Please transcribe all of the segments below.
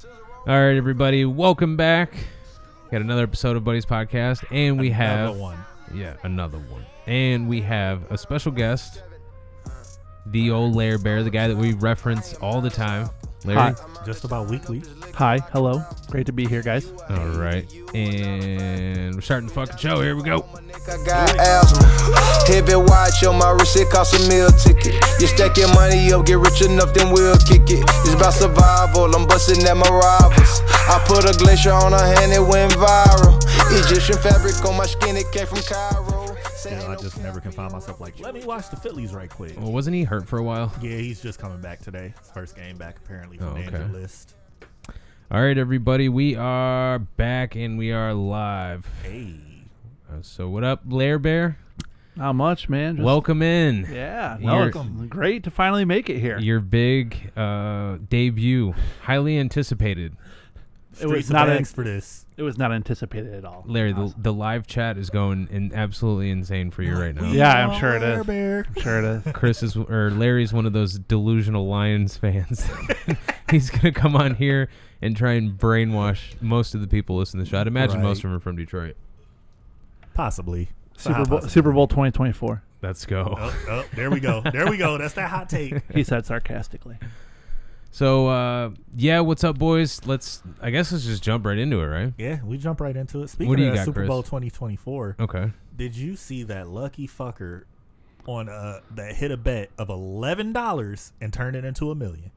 All right, everybody, welcome back. Got another episode of Buddies Podcast, and we have another one. And we have a special guest, the old Lair Bear, the guy that we reference all the time. Larry? Hi. Just about weekly. Hi, hello. Great to be here, guys. All right, and we're starting the fucking show. Here we go. I got asthma. Heavy watch on my wrist, it cost a meal ticket. You stack your money up, get rich enough, then we'll kick it. It's about survival, I'm busting at my rivals. I put a glacier on her hand, it went viral. Egyptian fabric on my skin, it came from Cairo. Yeah, I just never can find myself like, let me watch the Phillies right quick. Well, wasn't he hurt for a while? Yeah, he's just coming back today. His first game back, apparently, from the injured list. All right, everybody, we are back, and we are live. Hey. So what up, Lair Bear? Not much, man. Just, welcome in. Yeah, welcome. Great to finally make it here. Your big debut, highly anticipated. It was not for this. It was not anticipated at all. Larry, the live chat is going absolutely insane for you right now. Yeah, I'm sure it is. I'm sure it is. Chris is, or Larry's one of those delusional Lions fans. He's gonna come on here and try and brainwash most of the people listening to the show. I'd imagine most of them are from Detroit. Possibly. Super Bowl 2024. Let's go. Oh, there we go. There we go. That's that hot take. He said sarcastically. So, yeah, what's up, boys? I guess let's just jump right into it, right? Yeah, we jump right into it. Speaking what do you of got, Super Chris? Bowl 2024, okay. Did you see that lucky fucker on that hit a bet of $11 and turned it into $1 million?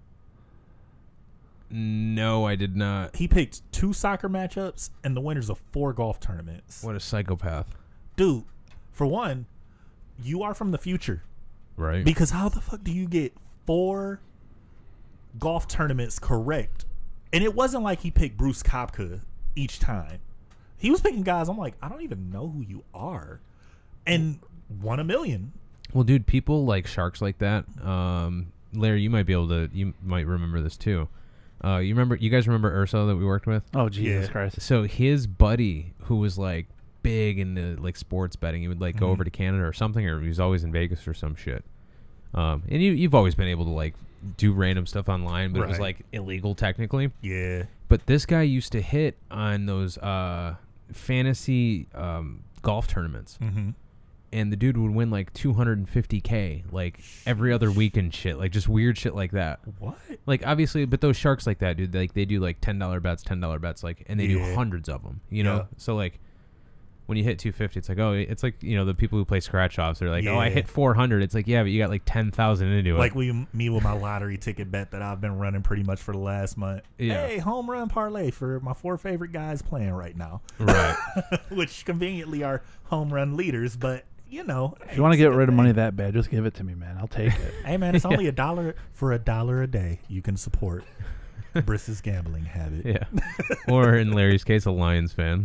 No, I did not. He picked 2 soccer matchups and the winners of 4 golf tournaments. What a psychopath. Dude, for one, you are from the future. Right. Because how the fuck do you get 4 golf tournaments correct? And it wasn't like he picked Bruce Kopka each time. He was picking guys I'm like, I don't even know who you are. And won $1 million. Well, dude, people like sharks like that. Larry, you might remember this too. You guys remember Urso that we worked with? Oh, Jesus Christ. So his buddy, who was like big into like sports betting, he would like go over to Canada or something, or he was always in Vegas or some shit. And you've always been able to like do random stuff online, but it was like illegal technically. Yeah. But this guy used to hit on those fantasy golf tournaments. Mm-hmm. And the dude would win like $250K like every other week and shit, like just weird shit like that. What? Like obviously, but those sharks like that, dude, like they do like $10 bets, like, and they do hundreds of them, you know? So like when you hit 250, it's like, oh, it's like, you know, the people who play scratch offs, they're like, oh, I hit 400. It's like, yeah, but you got like 10,000 into it. Like me with my lottery ticket bet that I've been running pretty much for the last month. Yeah. Hey, home run parlay for my 4 favorite guys playing right now. Right. Which conveniently are home run leaders, but you know, if you want to get rid of money that bad, just give it to me, man. I'll take it. Hey, man, it's only $1 for $1 a day. You can support Briss's gambling habit. Yeah. Or in Larry's case, a Lions fan.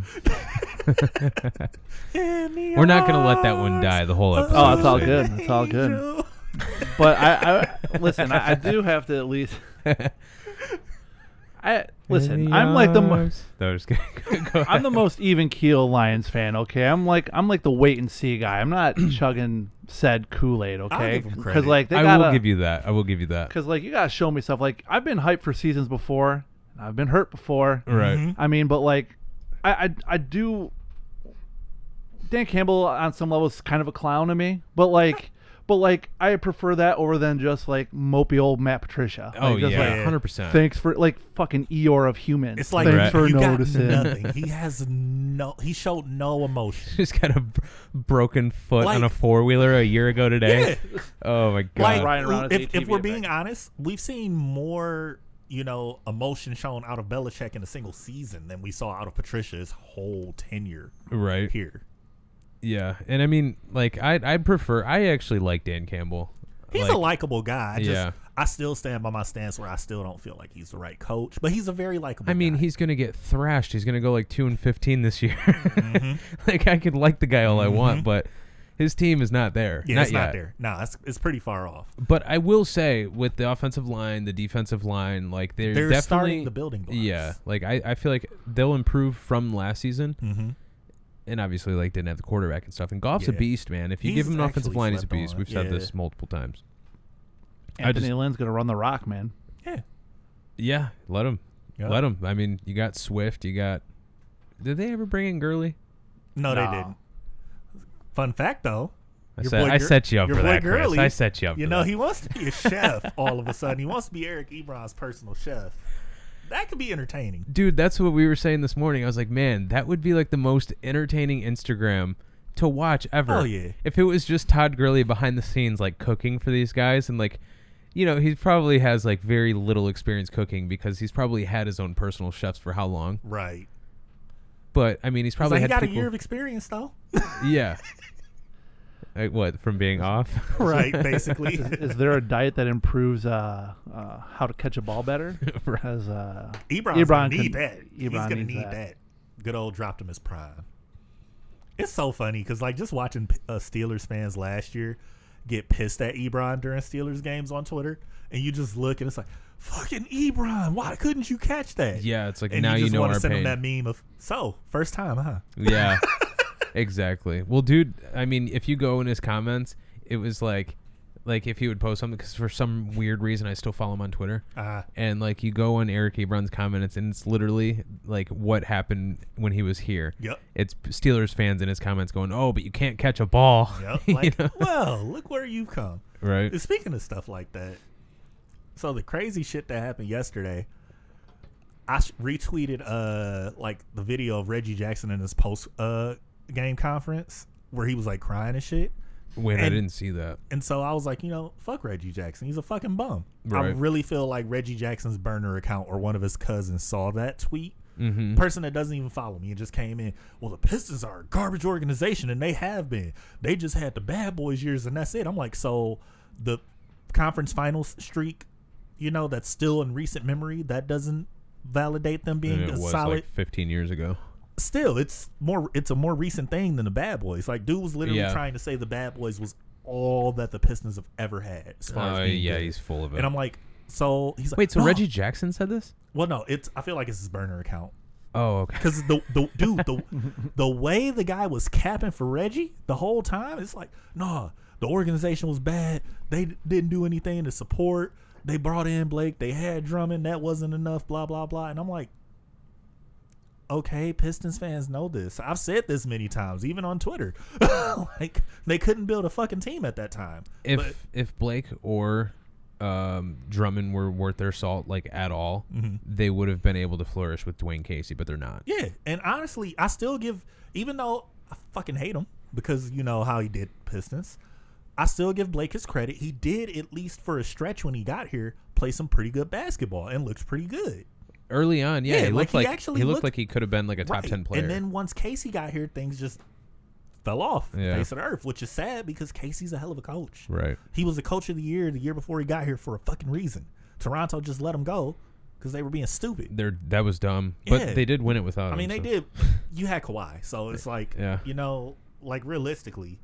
We're not going to let that one die the whole episode. Oh, it's all good. It's all good. But I listen, I do have to at least... I'm like the No, just kidding. Go I'm the most even keel Lions fan. Okay, I'm like the wait and see guy. I'm not chugging said Kool-Aid. Okay, because like I will give you that. Because like you gotta show me stuff. Like I've been hyped for seasons before. And I've been hurt before. Right. Mm-hmm. I mean, but like I do. Dan Campbell on some level is kind of a clown to me, but like I prefer that over than just like mopey old Matt Patricia. Oh like, yeah, 100%. Thanks for like fucking Eeyore of humans. It's like thanks for you noticing. got nothing. He showed no emotion. Just got a broken foot on a 4-wheeler a year ago today. Yeah. Oh my god. Like, Ryan around if we're being honest, we've seen more, emotion shown out of Belichick in a single season than we saw out of Patricia's whole tenure here. Yeah, and I mean, like, I actually like Dan Campbell. He's a likable guy. I still stand by my stance where I still don't feel like he's the right coach, but he's a very likable guy. I mean, he's going to get thrashed. He's going to go like 2-15 this year. Like, I can like the guy all I want, but his team is not there. Yeah, it's not there. No, it's pretty far off. But I will say, with the offensive line, the defensive line, like, they're definitely starting the building blocks. Yeah, like, I feel like they'll improve from last season. Mm-hmm. And obviously, like, didn't have the quarterback and stuff. And Goff's a beast, man. If you give him an offensive line, he's a beast. We've said this multiple times. Anthony Lynn's gonna run the rock, man. Yeah. Yeah, let him. Yep. Let them. I mean, you got Swift. You got. Did they ever bring in Gurley? No, they didn't. Fun fact, though. I set you up for that, Chris. Gurley, I set you up. You for know, that. he wants to be a chef all of a sudden. He wants to be Eric Ebron's personal chef. That could be entertaining. Dude, that's what we were saying this morning. I was like, man, that would be like the most entertaining Instagram to watch ever. Oh, yeah. If it was just Todd Gurley behind the scenes, like cooking for these guys, and like, you know, he probably has like very little experience cooking because he's probably had his own personal chefs for how long? Right. But I mean, he's probably he got people, a year of experience though. Yeah. Like, what, from being off? Right, basically. Is there a diet that improves how to catch a ball better? Because Ebron's gonna need that. He's Ebron gonna needs need that. Good old dropped him his prime. It's so funny because like just watching Steelers fans last year get pissed at Ebron during Steelers games on Twitter, and you just look and it's like, fucking Ebron, why couldn't you catch that? Yeah, it's like, and now you you just know want our to send pain. him that meme of first time, huh? Yeah. Exactly. Well, dude, I mean, if you go in his comments, it was like if he would post something, because for some weird reason I still follow him on Twitter, and like you go on Eric Ebron's comments, and it's literally like what happened when he was here. Yep. It's Steelers fans in his comments going, "Oh, but you can't catch a ball." Yep. You Like, know? well, look where you've come. Right. Speaking of stuff like that, so the crazy shit that happened yesterday, I retweeted like the video of Reggie Jackson in his post game conference where he was like crying and shit. Wait, I didn't see that. And so I was like, you know, fuck Reggie Jackson. He's a fucking bum. I Right. really feel like Reggie Jackson's burner account or one of his cousins saw that tweet. Mm-hmm. Person that doesn't even follow me and just came in. Well, the Pistons are a garbage organization, and they have been. They just had the bad boys years, and that's it. I'm like, so the conference finals streak, you know, that's still in recent memory, that doesn't validate them being And it a was solid. like 15 years ago. Still, it's a more recent thing than the bad boys. Like, dude was literally Yeah. trying to say the bad boys was all that the Pistons have ever had as far as being Yeah, good. he's full of it. And I'm like, so he's like, Wait, so no. Reggie Jackson said this? Well, no, I feel like it's his burner account. Oh, okay. Because the way the guy was capping for Reggie the whole time, it's like, nah, the organization was bad. They didn't do anything to support. They brought in Blake. They had Drummond. That wasn't enough, blah, blah, blah. And I'm like, okay, Pistons fans know this. I've said this many times, even on Twitter. Like, they couldn't build a fucking team at that time. If Blake or Drummond were worth their salt, like, at all, they would have been able to flourish with Dwayne Casey, but they're not. Yeah, and honestly, I still give, even though I fucking hate him because you know how he did Pistons, I still give Blake his credit. He did, at least for a stretch when he got here, play some pretty good basketball and looked pretty good. Early on, yeah, Yeah, he like, looked he like actually he looked looked- like he could have been like a top 10 player. And then once Casey got here, things just fell off the Yeah. face of the earth, which is sad because Casey's a hell of a coach. Right. He was the coach of the year before he got here for a fucking reason. Toronto just let him go because they were being stupid. That was dumb, but Yeah. they did win it without him. I mean, they so. did. You had Kawhi, so it's like, Yeah. you know, like realistically,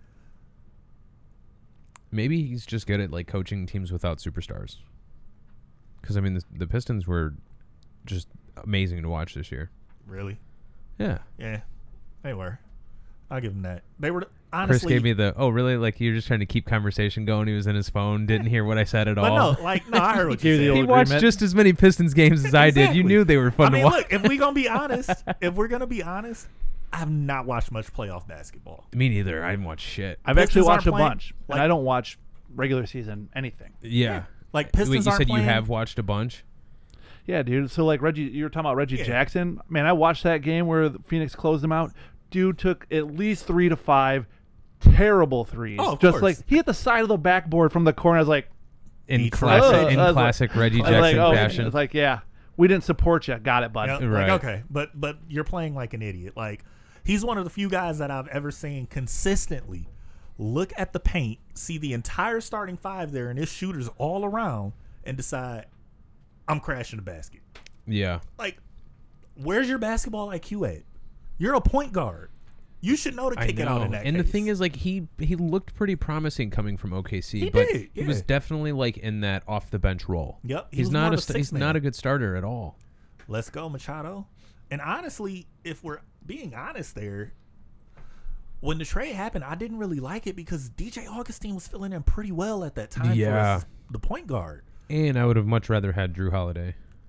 Maybe he's just good at like coaching teams without superstars. Because I mean, the Pistons were just amazing to watch this year. really, Yeah. yeah, they were. I'll give them that. They were honestly. Chris gave me the really, like, you're just trying to keep conversation going. He was in his phone, didn't hear what I said at but all. no, like no, I heard what Gave you you the said. He old watched agreement. just as many Pistons games as I did. You Exactly. knew they were fun I mean, to watch. look, if we're gonna be honest, I've not watched much playoff basketball. Me neither. I didn't watch shit. I've actually Pistons aren't watched a playing- bunch, like- and I don't watch regular season anything. Yeah. Like Pistons Wait, you aren't said playing. you have watched a bunch? Yeah, dude. So like Reggie, you were talking about Reggie Yeah. Jackson. Man, I watched that game where Phoenix closed him out. Dude took at least 3 to 5 terrible threes. Oh, of just course. like he hit the side of the backboard from the corner. I was like, In Detroit. classic, I was like- classic Reggie I was like, Jackson oh, fashion. It's like, yeah, we didn't support you. Got it, bud. Yep, Right. Like, okay, but you're playing like an idiot. Like he's one of the few guys that I've ever seen consistently look at the paint, see the entire starting five there, and his shooters all around, and decide I'm crashing the basket. Yeah. Like, where's your basketball IQ at? You're a point guard. You should know to I kick it out in know. that And case. the thing is, like, he looked pretty promising coming from OKC, He but did, he was yeah. definitely like in that off the bench role. Yep, he he's was not more a of a sixth he's man. not a good starter at all. Let's go, Machado. And honestly, if we're being honest there, when the trade happened, I didn't really like it because DJ Augustine was filling in pretty well at that time Yeah. for the point guard. And I would have much rather had Drew Holiday.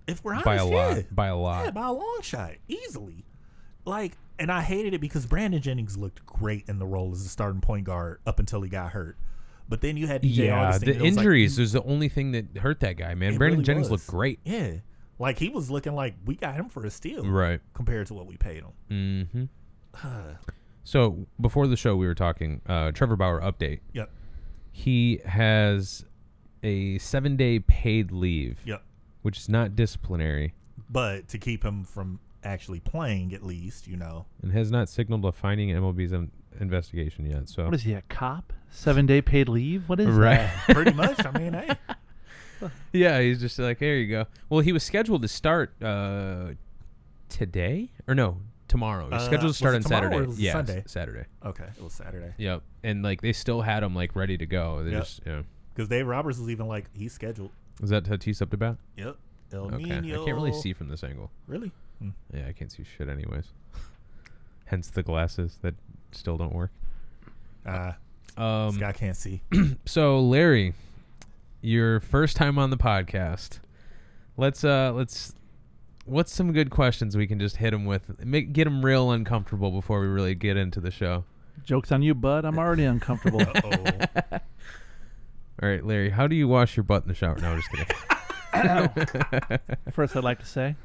If we're honest, by a lot. yeah. By a lot. Yeah, by a long shot, easily. Like, and I hated it because Brandon Jennings looked great in the role as a starting point guard up until he got hurt. But then you had DJ Augustin. The injuries was the only thing that hurt that guy, man. Brandon really Jennings was. looked great. Yeah. Like, he was looking like we got him for a steal. Right. Compared to what we paid him. Mm-hmm. So, before the show, we were talking, Trevor Bauer update. Yep. He has a 7-day paid leave. Yep. Which is not disciplinary. But to keep him from actually playing, at least, you know. And has not signaled a finding in MLB's investigation yet. So What is he, a cop? 7-day paid leave? What is right. that? Pretty much. I mean, hey. Yeah, he's just like, there you go. Well, he was scheduled to start today? Or no, tomorrow. He was scheduled to start on Saturday. Or was it Yeah, Sunday? Saturday. Okay, it was Saturday. Yep. And like they still had him like ready to go. They Yep. just, yeah. Because Dave Roberts was even like, he's scheduled. Is that Tatis up to bat? Yep. El Okay. Nino. I can't really see from this angle. Really? Yeah, I can't see shit anyways. Hence the glasses that still don't work. This guy can't see. So Larry, your first time on the podcast. Let's what's some good questions we can just hit him with? Get him real uncomfortable before we really get into the show. Joke's on you, bud. I'm already uncomfortable. Uh-oh. All right, Larry, how do you wash your butt in the shower? No, I'm just kidding. First, I'd like to say.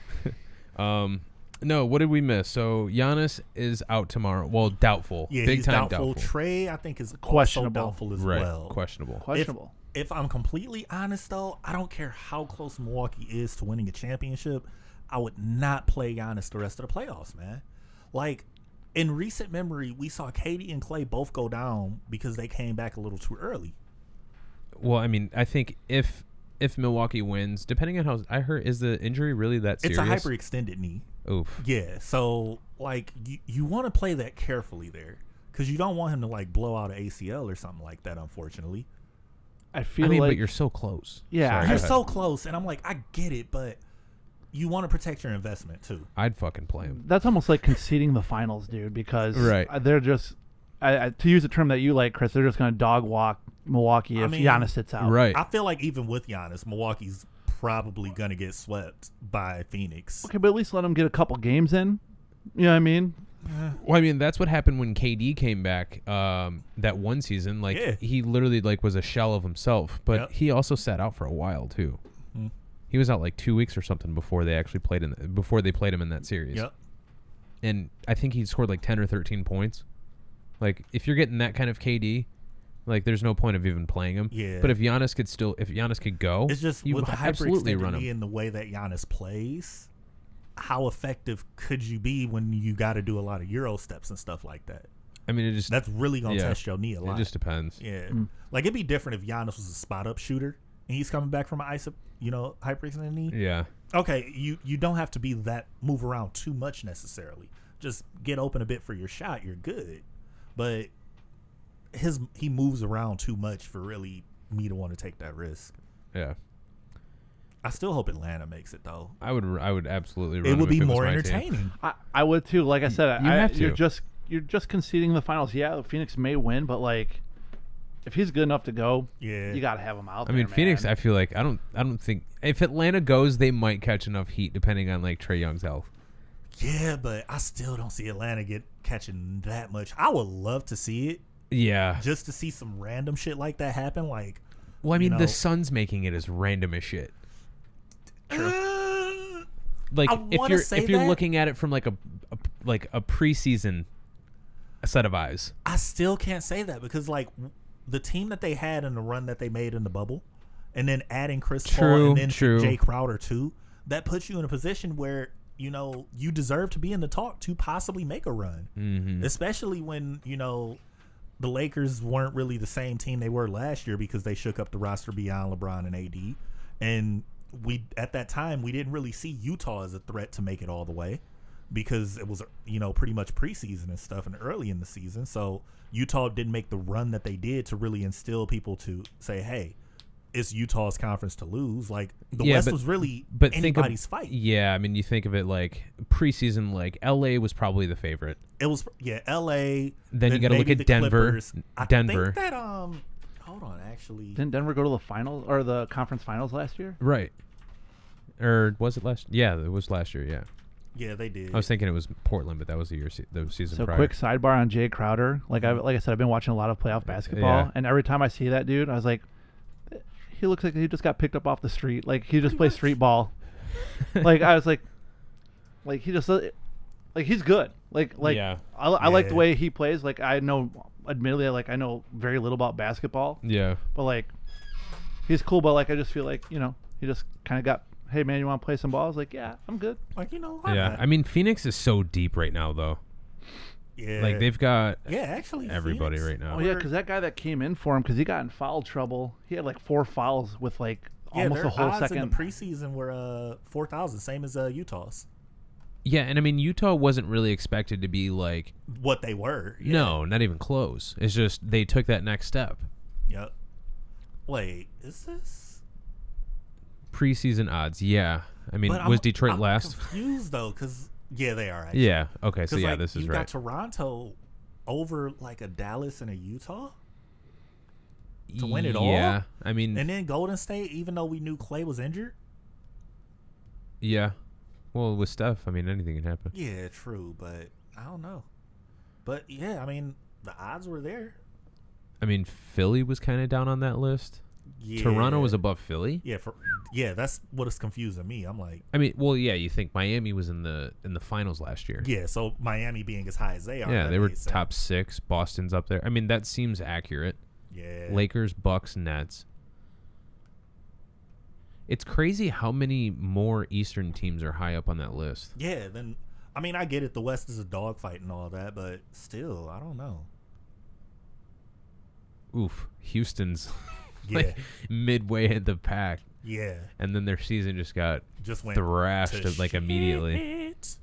No, what did we miss? So Giannis is out tomorrow. Well, doubtful. Yeah, Big he's time doubtful. Trey, I think, is Questionable. also doubtful as Right, well. questionable. Questionable. If I'm completely honest, though, I don't care how close Milwaukee is to winning a championship. I would not play Giannis the rest of the playoffs, man. Like, in recent memory, we saw KD and Klay both go down because they came back a little too early. Well, I mean, I think if Milwaukee wins, depending on how I heard, is the injury really that serious? It's a hyperextended knee. Oof. Yeah, so like you want to play that carefully there because you don't want him to like blow out an ACL or something like that. Unfortunately, I feel I mean, like but you're so close. Yeah. Sorry, you're go ahead. so close, and I'm like, I get it, but you want to protect your investment too. I'd fucking play him. that's almost like conceding the finals, dude, because Right. they're just, to use a term that you like, Chris, they're just going to dog walk Milwaukee if mean, Giannis sits out. Right. I feel like even with Giannis, Milwaukee's probably gonna get swept by Phoenix. Okay, but at least let them get a couple games in. You know what I mean? Well, I mean, that's what happened when KD came back that one season. Like, Yeah. he literally like was a shell of himself. But Yep. he also sat out for a while too. He was out like 2 weeks or something before they actually played before they played him in that series. Yep. And I think he scored like 10 or 13 points. Like, if you're getting that kind of KD, like, there's no point of even playing him. Yeah. But if Giannis could go, It's just you with the absolutely run hyperextended him. knee and the way that Giannis plays, how effective could you be when you got to do a lot of Euro steps and stuff like that? I mean, it just That's really gonna Yeah. test your knee a lot. it just depends. Yeah, like it'd be different if Giannis was a spot up shooter and he's coming back from an hyperextended knee. Yeah. Okay, you don't have to be that move around too much necessarily. Just get open a bit for your shot. You're good, but he moves around too much for really me to want to take that risk. Yeah. I still hope Atlanta makes it though. I would absolutely run It him would if be was more my team. entertaining. I would too. Like I said, You have to. You're just conceding the finals. Yeah, Phoenix may win, but like, if he's good enough to go, Yeah. you got to have him out I there, mean, Phoenix, man. I feel like I don't think if Atlanta goes, they might catch enough heat depending on like Trae Young's health. Yeah, but I still don't see Atlanta catching that much. I would love to see it, Yeah. just to see some random shit like that happen. Like, Well, I mean, know- the Suns making it as random as shit. Like, I if wanna you're say if you're that. looking at it from like a preseason set of eyes. I still can't say that because like the team that they had in the run that they made in the bubble, and then adding Chris Paul and then True. Jay Crowder too, that puts you in a position where you deserve to be in the talk to possibly make a run, especially when the Lakers weren't really the same team they were last year because they shook up the roster beyond LeBron and AD, and at that time we didn't really see Utah as a threat to make it all the way because it was pretty much preseason and stuff and early in the season. So Utah didn't make the run that they did to really instill people to say, hey, it's Utah's conference to lose. Like the West was really anybody's fight. Yeah, I mean, you think of it like preseason, like LA was probably the favorite. It was LA. Then you got to look maybe at the Denver. Clippers. I Denver. think that hold on, actually. Didn't Denver go to the finals or the conference finals last year? Right. or was it last? Yeah, it was last year. Yeah, Yeah, they did. I was thinking it was Portland, but that was the season So prior. quick sidebar on Jay Crowder. Like I said, I've been watching a lot of playoff basketball, Yeah. and every time I see that dude, I was like, he looks like he just got picked up off the street. Like he just plays street ball. Like I was like he just like he's good. Like Yeah. I like the Yeah. way he plays. Like I know, admittedly, like I know very little about basketball, Yeah. but like he's cool. But like I just feel like he just kind of got, hey man, you want to play some ball? I was like, yeah, I'm good. Like, why Yeah. not? I mean, Phoenix is so deep right now, though. Yeah. Like they've got Yeah, actually. everybody Phoenix- right now. Oh yeah, because that guy that came in for him, because he got in foul trouble. He had like 4 fouls with like Yeah, almost their a whole odds second. in the preseason were 4,000, same as Utah's. Yeah, and I mean, Utah wasn't really expected to be like, What they were. Yeah. no, not even close. It's just they took that next step. Yep. Wait, is this? Preseason odds, yeah. I mean, But was I'm- Detroit I'm last? confused though, because yeah, they are. Actually. Yeah. Okay, so 'Cause, yeah, like, this is you've right. got Toronto over like a Dallas and a Utah, to win it all? Yeah, I mean, and then Golden State, even though we knew Clay was injured. yeah. Well, with Steph, I mean, anything can happen. Yeah, true, but I don't know. But yeah, I mean, the odds were there. I mean, Philly was kind of down on that list. Yeah. Toronto was above Philly. Yeah, that's what is confusing me. I'm like, I mean, well, yeah, you think Miami was in the finals last year. yeah, so Miami being as high as they are. Yeah, that they were made sense. top 6. Boston's up there. I mean, that seems accurate. Yeah. Lakers, Bucks, Nets. It's crazy how many more Eastern teams are high up on that list. Yeah, then I mean, I get it. The West is a dogfight and all that, but still, I don't know. Oof, Houston's Yeah, like midway in the pack, yeah, and then their season just got just went thrashed to like immediately. shit.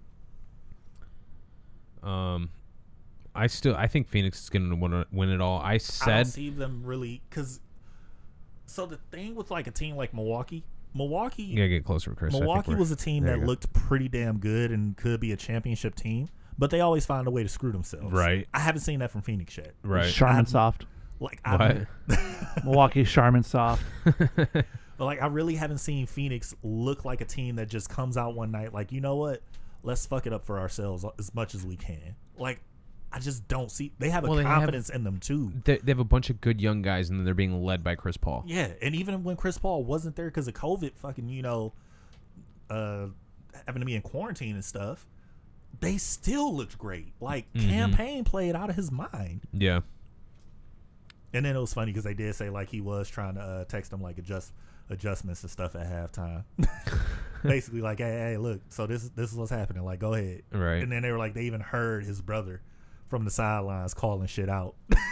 I think Phoenix is going to win it all. I I don't said see them really because. So the thing with like a team like Milwaukee, you gotta get closer, Chris. I think Milwaukee we're- was a team there that you go. looked pretty damn good and could be a championship team, but they always find a way to screw themselves. Right. I haven't seen that from Phoenix yet. right. Charmin I'm- soft. Like What? Milwaukee Charmin soft. But like I really haven't seen Phoenix look like a team that just comes out one night like, you know what? Let's fuck it up for ourselves as much as we can. Like I just don't see they have a Well, they have- confidence in them too. They have a bunch of good young guys, and they're being led by Chris Paul. Yeah, and even when Chris Paul wasn't there because of COVID, fucking having to be in quarantine and stuff, they still looked great. Like Campaign played out of his mind. Yeah. And then it was funny because they did say like he was trying to text him like adjustments and stuff at halftime. Basically like, hey, look, so this is what's happening. Like, go ahead. Right. And then they were like, they even heard his brother from the sidelines calling shit out.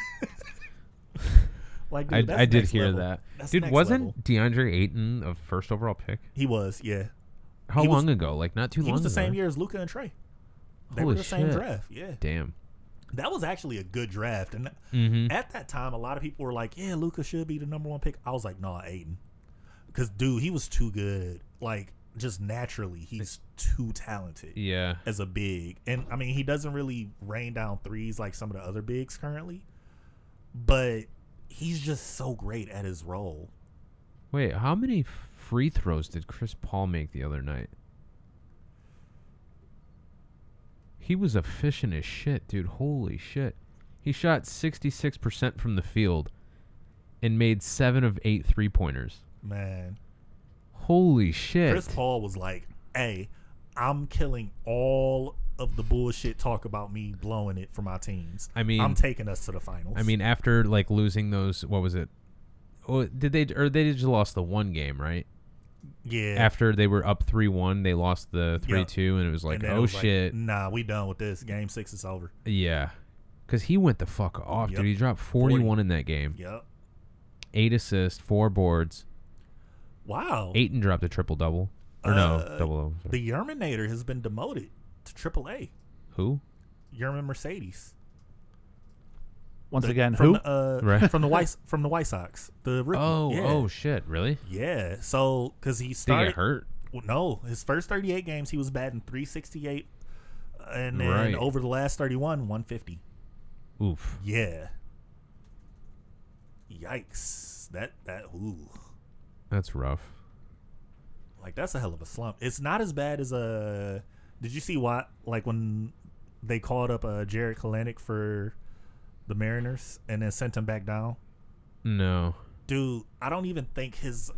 Like, dude, that's I did next hear level. that. That's Dude, next wasn't level. DeAndre Ayton a first overall pick? He was, yeah. How He was- long ago? Like not too He long was the ago. same year as Luka and Trey. They Holy were the same shit. draft. Yeah. Damn. That was actually a good draft. And Mm-hmm. at that time, a lot of people were like, yeah, Luka should be the number 1 pick. I was like, nah, Aiden. Because, dude, he was too good. Like, just naturally, he's too talented Yeah. as a big. And, I mean, he doesn't really rain down threes like some of the other bigs currently. But he's just so great at his role. Wait, how many free throws did Chris Paul make the other night? He was efficient as shit, dude. Holy shit. He shot 66% from the field and made 7 of 8 3-pointers. Man. Holy shit. Chris Paul was like, hey, I'm killing all of the bullshit talk about me blowing it for my teams. I mean- I'm taking us to the finals. I mean, after like losing those, what was it? Oh, they just lost the one game, right? yeah. After they were up 3-1, they lost the 3-2, and it was like, And then it oh was like, shit. nah, we done with this. Game 6 is over. Yeah. Because he went the fuck off, Yep. dude. He dropped 41 in that game. Yep. 8 assists, 4 boards. Wow. Ayton dropped a triple-double. Or no, double-double. Sorry. The Yerminator has been demoted to AAA. Who? Yermin Mercedes. Once The- again, from who? The, Right. from the White Sox. The rookie. Oh, yeah. oh, shit. Really? Yeah. So, because he Did he started. get hurt? Well, no, his first 38 games, he was batting .368. And then Right. over the last 31, 150. Oof. Yeah. Yikes. Ooh. That's rough. Like, that's a hell of a slump. It's not as bad as a. Did you see what? Like, when they called up Jared Kalenic for the Mariners and then sent him back down? No. Dude, I don't even think his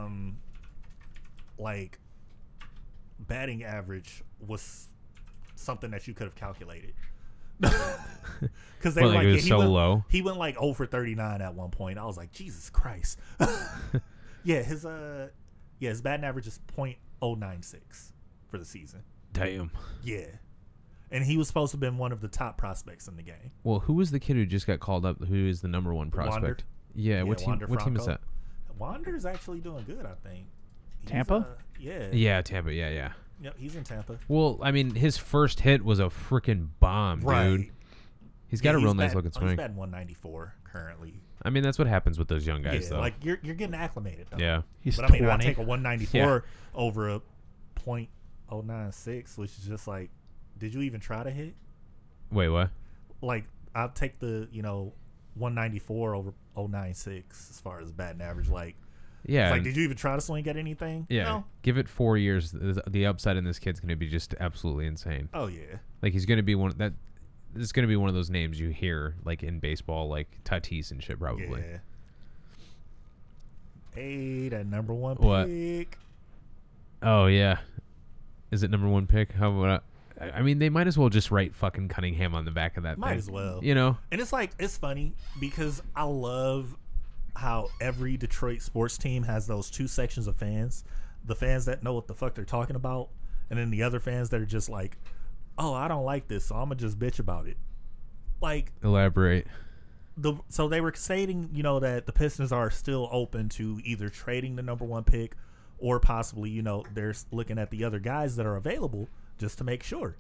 like batting average was something that you could have calculated. Because they Well, were like, like, it was so low. He went like 0 for 39 at one point. I was like, Jesus Christ. Yeah, his batting average is .096 for the season. Damn. Yeah. And he was supposed to have been one of the top prospects in the game. Well, who was the kid who just got called up? Who is the number one prospect? Wander. Yeah. What team? Wander What team is Franco. that? Wander's actually doing good, I think. He's, Tampa? Yeah. Yeah, Tampa. Yeah. Yep, he's in Tampa. Well, I mean, his first hit was a freaking bomb, dude. He's got a real nice looking swing. He's batting 194 currently. I mean, that's what happens with those young guys, Yeah, though. like you're getting acclimated, though. Yeah. He's But I mean, 20. I'll take a 194 over a .096, which is just like, did you even try to hit? Wait, what? Like, I'll take the 194 over .096 as far as batting average. Like, Yeah. it's like, did you even try to swing at anything? Yeah. No? Give it 4 years. The upside in this kid's going to be just absolutely insane. Oh yeah. Like, he's going to be one that. This is going to be one of those names you hear, like, in baseball, like Tatis and shit, probably. Yeah. Hey, that number one What? pick. Oh, yeah. Is it number one pick? How about I mean, they might as well just write fucking Cunningham on the back of that Might thing. as well. You know? And it's like, it's funny because I love how every Detroit sports team has those two sections of fans. The fans that know what the fuck they're talking about, and then the other fans that are just like, oh, I don't like this, so I'm going to just bitch about it. Like, Elaborate. so they were stating, that the Pistons are still open to either trading the number one pick or possibly, they're looking at the other guys that are available just to make sure.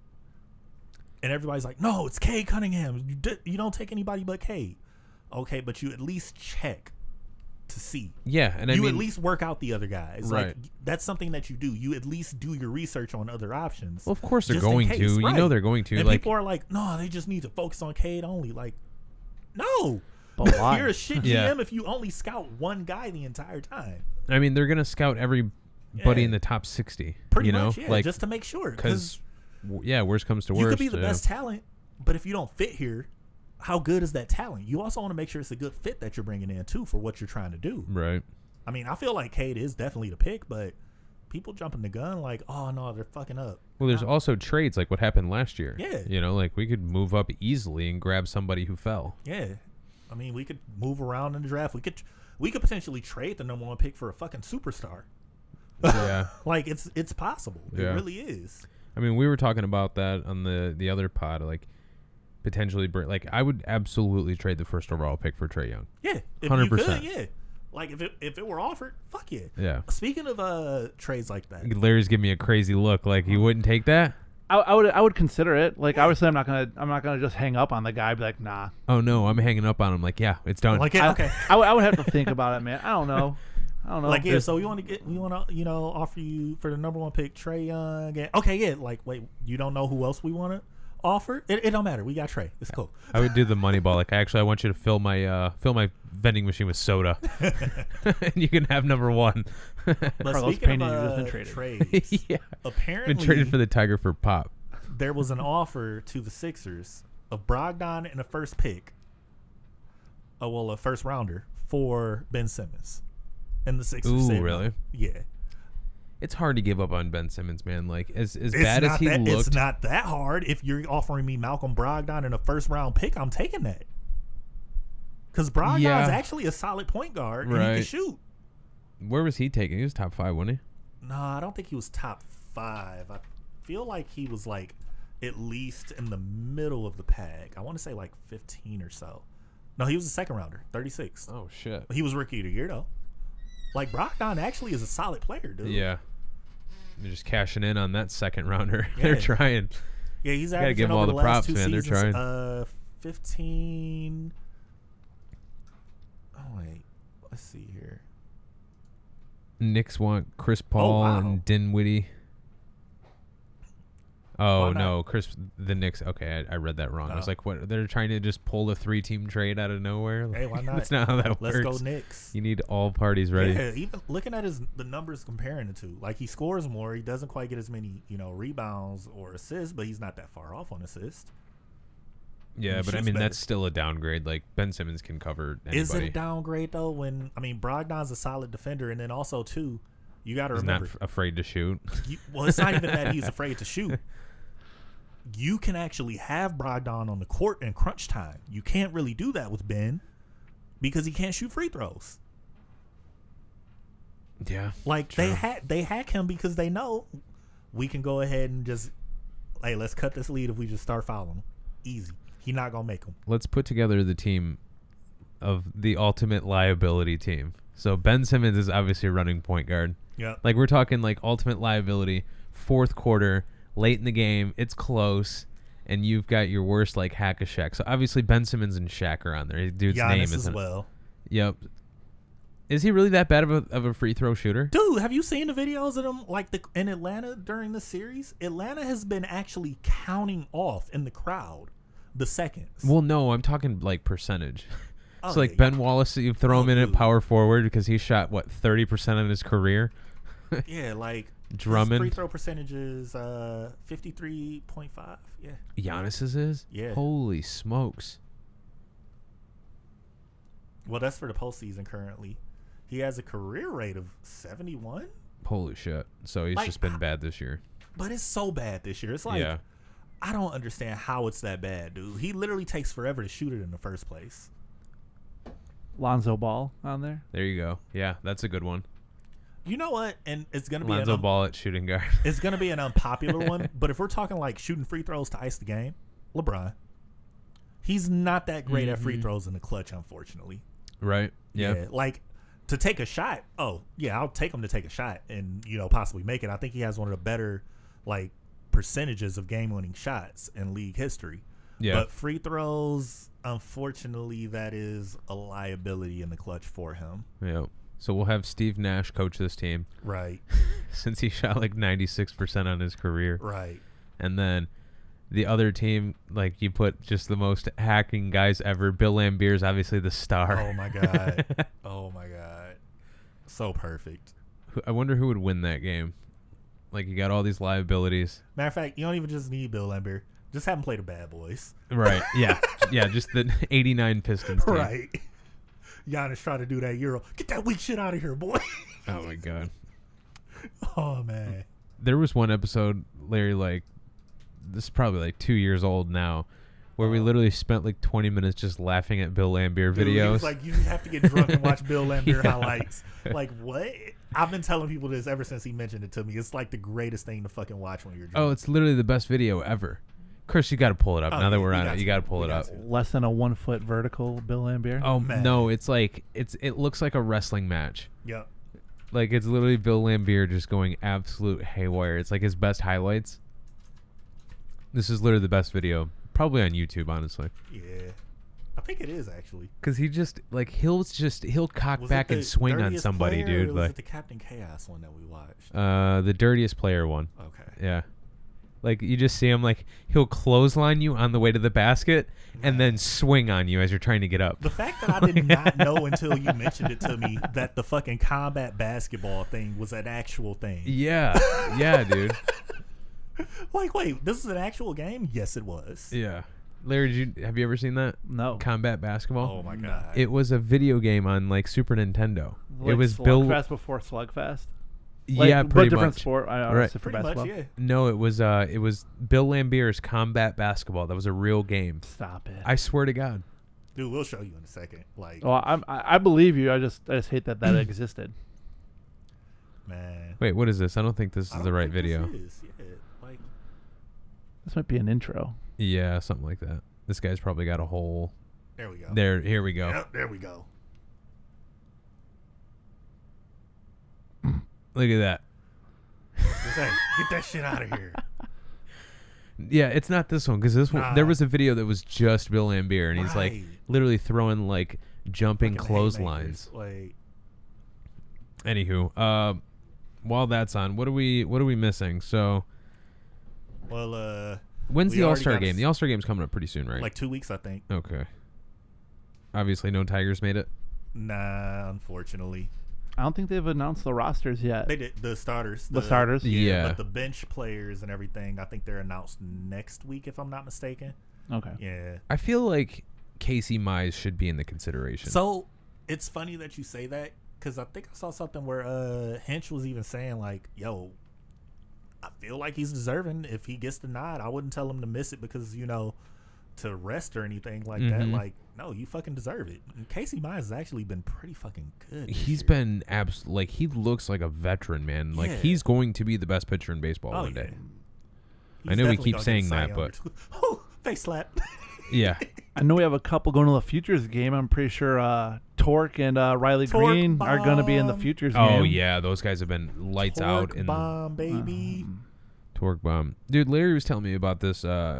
And everybody's like, no, it's Cade Cunningham. You don't take anybody but Cade. Okay, but you at least check to see. Yeah, and I you mean, at least work out the other guys. Right. Like, that's something that you do. You at least do your research on other options. well, of course they're just in going case, to. You know right. they're going to. And Like, people are like, no, they just need to focus on Cade only. Like, no. But why? You're a shit GM Yeah. if you only scout one guy the entire time. I mean, they're going to scout everybody Yeah. in the top 60. Pretty you know? much, yeah, Like, just to make sure. because, yeah, worst comes to you worst. could be the best talent, but if you don't fit here, how good is that talent? You also want to make sure it's a good fit that you're bringing in, too, for what you're trying to do. Right. I mean, I feel like Cade is definitely the pick, but people jumping the gun like, oh, no, they're fucking up. Well, there's also trades like what happened last year. Yeah. You know, like we could move up easily and grab somebody who fell. Yeah. I mean, we could move around in the draft. We could potentially trade the number one pick for a fucking superstar. Yeah. Like, it's possible. Yeah. It really is. I mean, we were talking about that on the other pod, like potentially, like I would absolutely trade the first overall pick for Trae Young. Yeah. If 100%. you could, yeah. Like, if it were offered, fuck yeah. Yeah. Speaking of trades like that, Larry's giving me a crazy look, like he wouldn't take that. I would consider it. Like, obviously, I'm not gonna just hang up on the guy. Be like, nah. Oh no, I'm hanging up on him. Like, yeah, it's done. like, yeah, okay. I would have to think about it, man. I don't know. Like, yeah, so we want to offer you for the number one pick, Trae Young. And, okay, yeah, like, wait, you don't know who else we want to offer? It don't matter. We got Trae. It's cool. I would do the money ball. Like, I want you to fill my vending machine with soda, and you can have number one. But Carlos speaking Pena, of you've just been traded. yeah, been apparently traded for the Tiger for Pop. there was an offer to the Sixers of Brogdon and a first pick, a first rounder for Ben Simmons. And the Sixers Ooh, said no. really? Yeah. It's hard to give up on Ben Simmons, man. Like, as It's bad as not he that, looked. It's not that hard. If you're offering me Malcolm Brogdon and a first round pick, I'm taking that. Because Brogdon's Yeah. actually a solid point guard and he Right. can shoot. Where was he taken? He was top 5, wasn't No, I don't think he was top 5. I feel like he was like at least in the middle of the pack. I want to say like 15 or so. No, he was a second rounder, 36. he? Oh shit. He was rookie of the year though. Like, Brogdon actually is a solid player, dude. Yeah. They're just cashing in on that second rounder. Yeah. They're trying. Yeah, he's gotta averaging give him over all the the last props, 2 man. They're seasons, trying. 15. Oh wait, let's see here. Knicks want Chris Paul wow. and Dinwiddie. Oh Why not? no, the Knicks. Okay, I read that wrong. I was No. like, what? They're trying to just pull the 3-team trade out of nowhere. Hey, why not? That's not how that Let's works. go Knicks. You need all parties ready. Yeah, even looking at the numbers comparing the two, like he scores more, he doesn't quite get as many, rebounds or assists, but he's not that far off on assists. Yeah, He but I shoots mean better. that's still a downgrade. Like Ben Simmons can cover anybody. Is it a downgrade though? When Brogdon's a solid defender, and then also too, you got to He's not remember, afraid to shoot. well, it's not even that he's afraid to shoot. You can actually have Brogdon on the court in crunch time. You can't really do that with Ben because he can't shoot free throws. Yeah. Like they hack him because they know we can go ahead and just, hey, let's cut this lead if we just start fouling him. Easy. He not gonna make them. Let's put together the team of the ultimate liability team. So Ben Simmons is obviously a running point guard. Yeah. Like we're talking like ultimate liability, fourth quarter, late in the game, it's close, and you've got your worst like hack a Shaq. So obviously Ben Simmons and Shaq are on there. Dude's name Giannis as isn't. well. Yep. Is he really that bad of a free throw shooter? Dude, have you seen the videos of him like in Atlanta during the series? Atlanta has been actually counting off in the crowd the seconds. Well, no, I'm talking like percentage. Oh, So like yeah, Ben Wallace, you throw him in at dude. power forward because he shot what 30% of his career. yeah, like his Drummond. free throw percentage is 53.5. Yeah. Giannis's is? Yeah. Holy smokes. Well, that's for the postseason currently. He has a career rate of 71, Holy shit. So he's Like, just been bad this year. but it's so bad this year. It's like Yeah. I don't understand how it's that bad, dude. He literally takes forever to shoot it in the first place. Lonzo Ball on there. There you go. Yeah, that's a good one. You know what? And it's gonna be Lonzo Ball at shooting guard. it's gonna be an unpopular one. But if we're talking like shooting free throws to ice the game, LeBron. He's not that great at free throws in the clutch, unfortunately. Right? Yeah. Like to take a shot. Oh yeah, I'll take him to take a shot and possibly make it. I think he has one of the better like percentages of game-winning shots in league history. Yeah. But free throws, unfortunately, that is a liability in the clutch for him. Yeah. So we'll have Steve Nash coach this team Right. since he shot like 96% on his career. Right. And then the other team, like you put just the most hacking guys ever. Bill Lambier's obviously the star. Oh my god. Oh my god. So perfect. I wonder who would win that game. Like you got all these liabilities. Matter of fact, you don't even just need Bill Laimbeer. Just have him play the bad boys. Right. Yeah. Yeah. Just the 89 Pistons team. Right. Giannis trying to do that Euro. Get that weak shit out of here, boy. Oh my God. Oh man. There was one episode, Larry, like this is probably like 2 years old now, where we literally spent like 20 minutes just laughing at Bill Laimbeer Dude, videos. it's like you have to get drunk and watch Bill Laimbeer Yeah. highlights. Like what? I've been telling people this ever since he mentioned it to me. It's like the greatest thing to fucking watch when you're drunk. Oh, it's literally the best video ever. Chris, you got to pull it up. Oh, Now that yeah, we're we on got it, you to. got to pull We it got up. to. Less than a 1 foot vertical Bill Laimbeer. Oh Man. no, it's like it looks like a wrestling match. Yep. Like it's literally Bill Laimbeer just going absolute haywire. It's like his best highlights. This is literally the best video, probably on YouTube, honestly. Yeah. I think it is actually. Cause he just like he'll cock Was back it the and swing on Dirtiest somebody, Player, dude. Or was Like it the Captain Chaos one that we watched? the dirtiest player one. Okay. Yeah. Like you just see him like he'll clothesline you on the way to the basket and then swing on you as you're trying to get up. The fact that I did not know until you mentioned it to me that the fucking combat basketball thing was an actual thing. Yeah. Yeah, dude. Like, wait, this is an actual game? Yes, it was. Yeah. Larry, have you ever seen that? No. Combat basketball? Oh my god. It was a video game on like Super Nintendo. Like it was Slugfest before Slugfest. Like, yeah, but pretty different much. sport. I Right. honestly for Pretty much, basketball. yeah. No, it was Bill Lambier's Combat Basketball. That was a real game. Stop it. I swear to God. Dude, we'll show you in a second. Like, Well, I believe you. I just hate that existed. man. Wait, what is this? I don't think this I is don't the right think video. this is. Yeah, like, This might be an intro. Yeah, something like that. This guy's probably got a whole. there we go. There, here we go. Yep, there we go. Look at that. Just, hey, get that shit out of here. Yeah, it's not this one because this one. Nah. There was a video that was just Bill Lambier, and he's like Right. literally throwing like jumping Fucking clotheslines. haymakers. Like, Anywho, while that's on, what are we missing? So Well, When's we the already All-Star got game? The All-Star game's coming up pretty soon, right? like 2 weeks, I think. Okay. Obviously, no Tigers made it. Nah, unfortunately. I don't think they've announced the rosters yet. They did the starters. The starters? Yeah. But the bench players and everything, I think they're announced next week, if I'm not mistaken. Okay. Yeah. I feel like Casey Mize should be in the consideration. So it's funny that you say that because I think I saw something where Hinch was even saying like, "Yo, I feel like he's deserving. If he gets the nod, I wouldn't tell him to miss it because to rest or anything like that. Like, no, you fucking deserve it." And Casey Mize has actually been pretty fucking good. He's year. been like he looks like a veteran, man. Like Yeah. he's going to be the best pitcher in baseball one day. He's I know we definitely keep gonna saying get Cy that, Young but- or two. Oh, face slap. Yeah. I know we have a couple going to the Futures game. I'm pretty sure Torque and Riley Torque Green are going to be in the bomb. Futures game. Oh yeah, those guys have been lights out Torque in bomb, baby. Torque bomb. Dude, Larry was telling me about this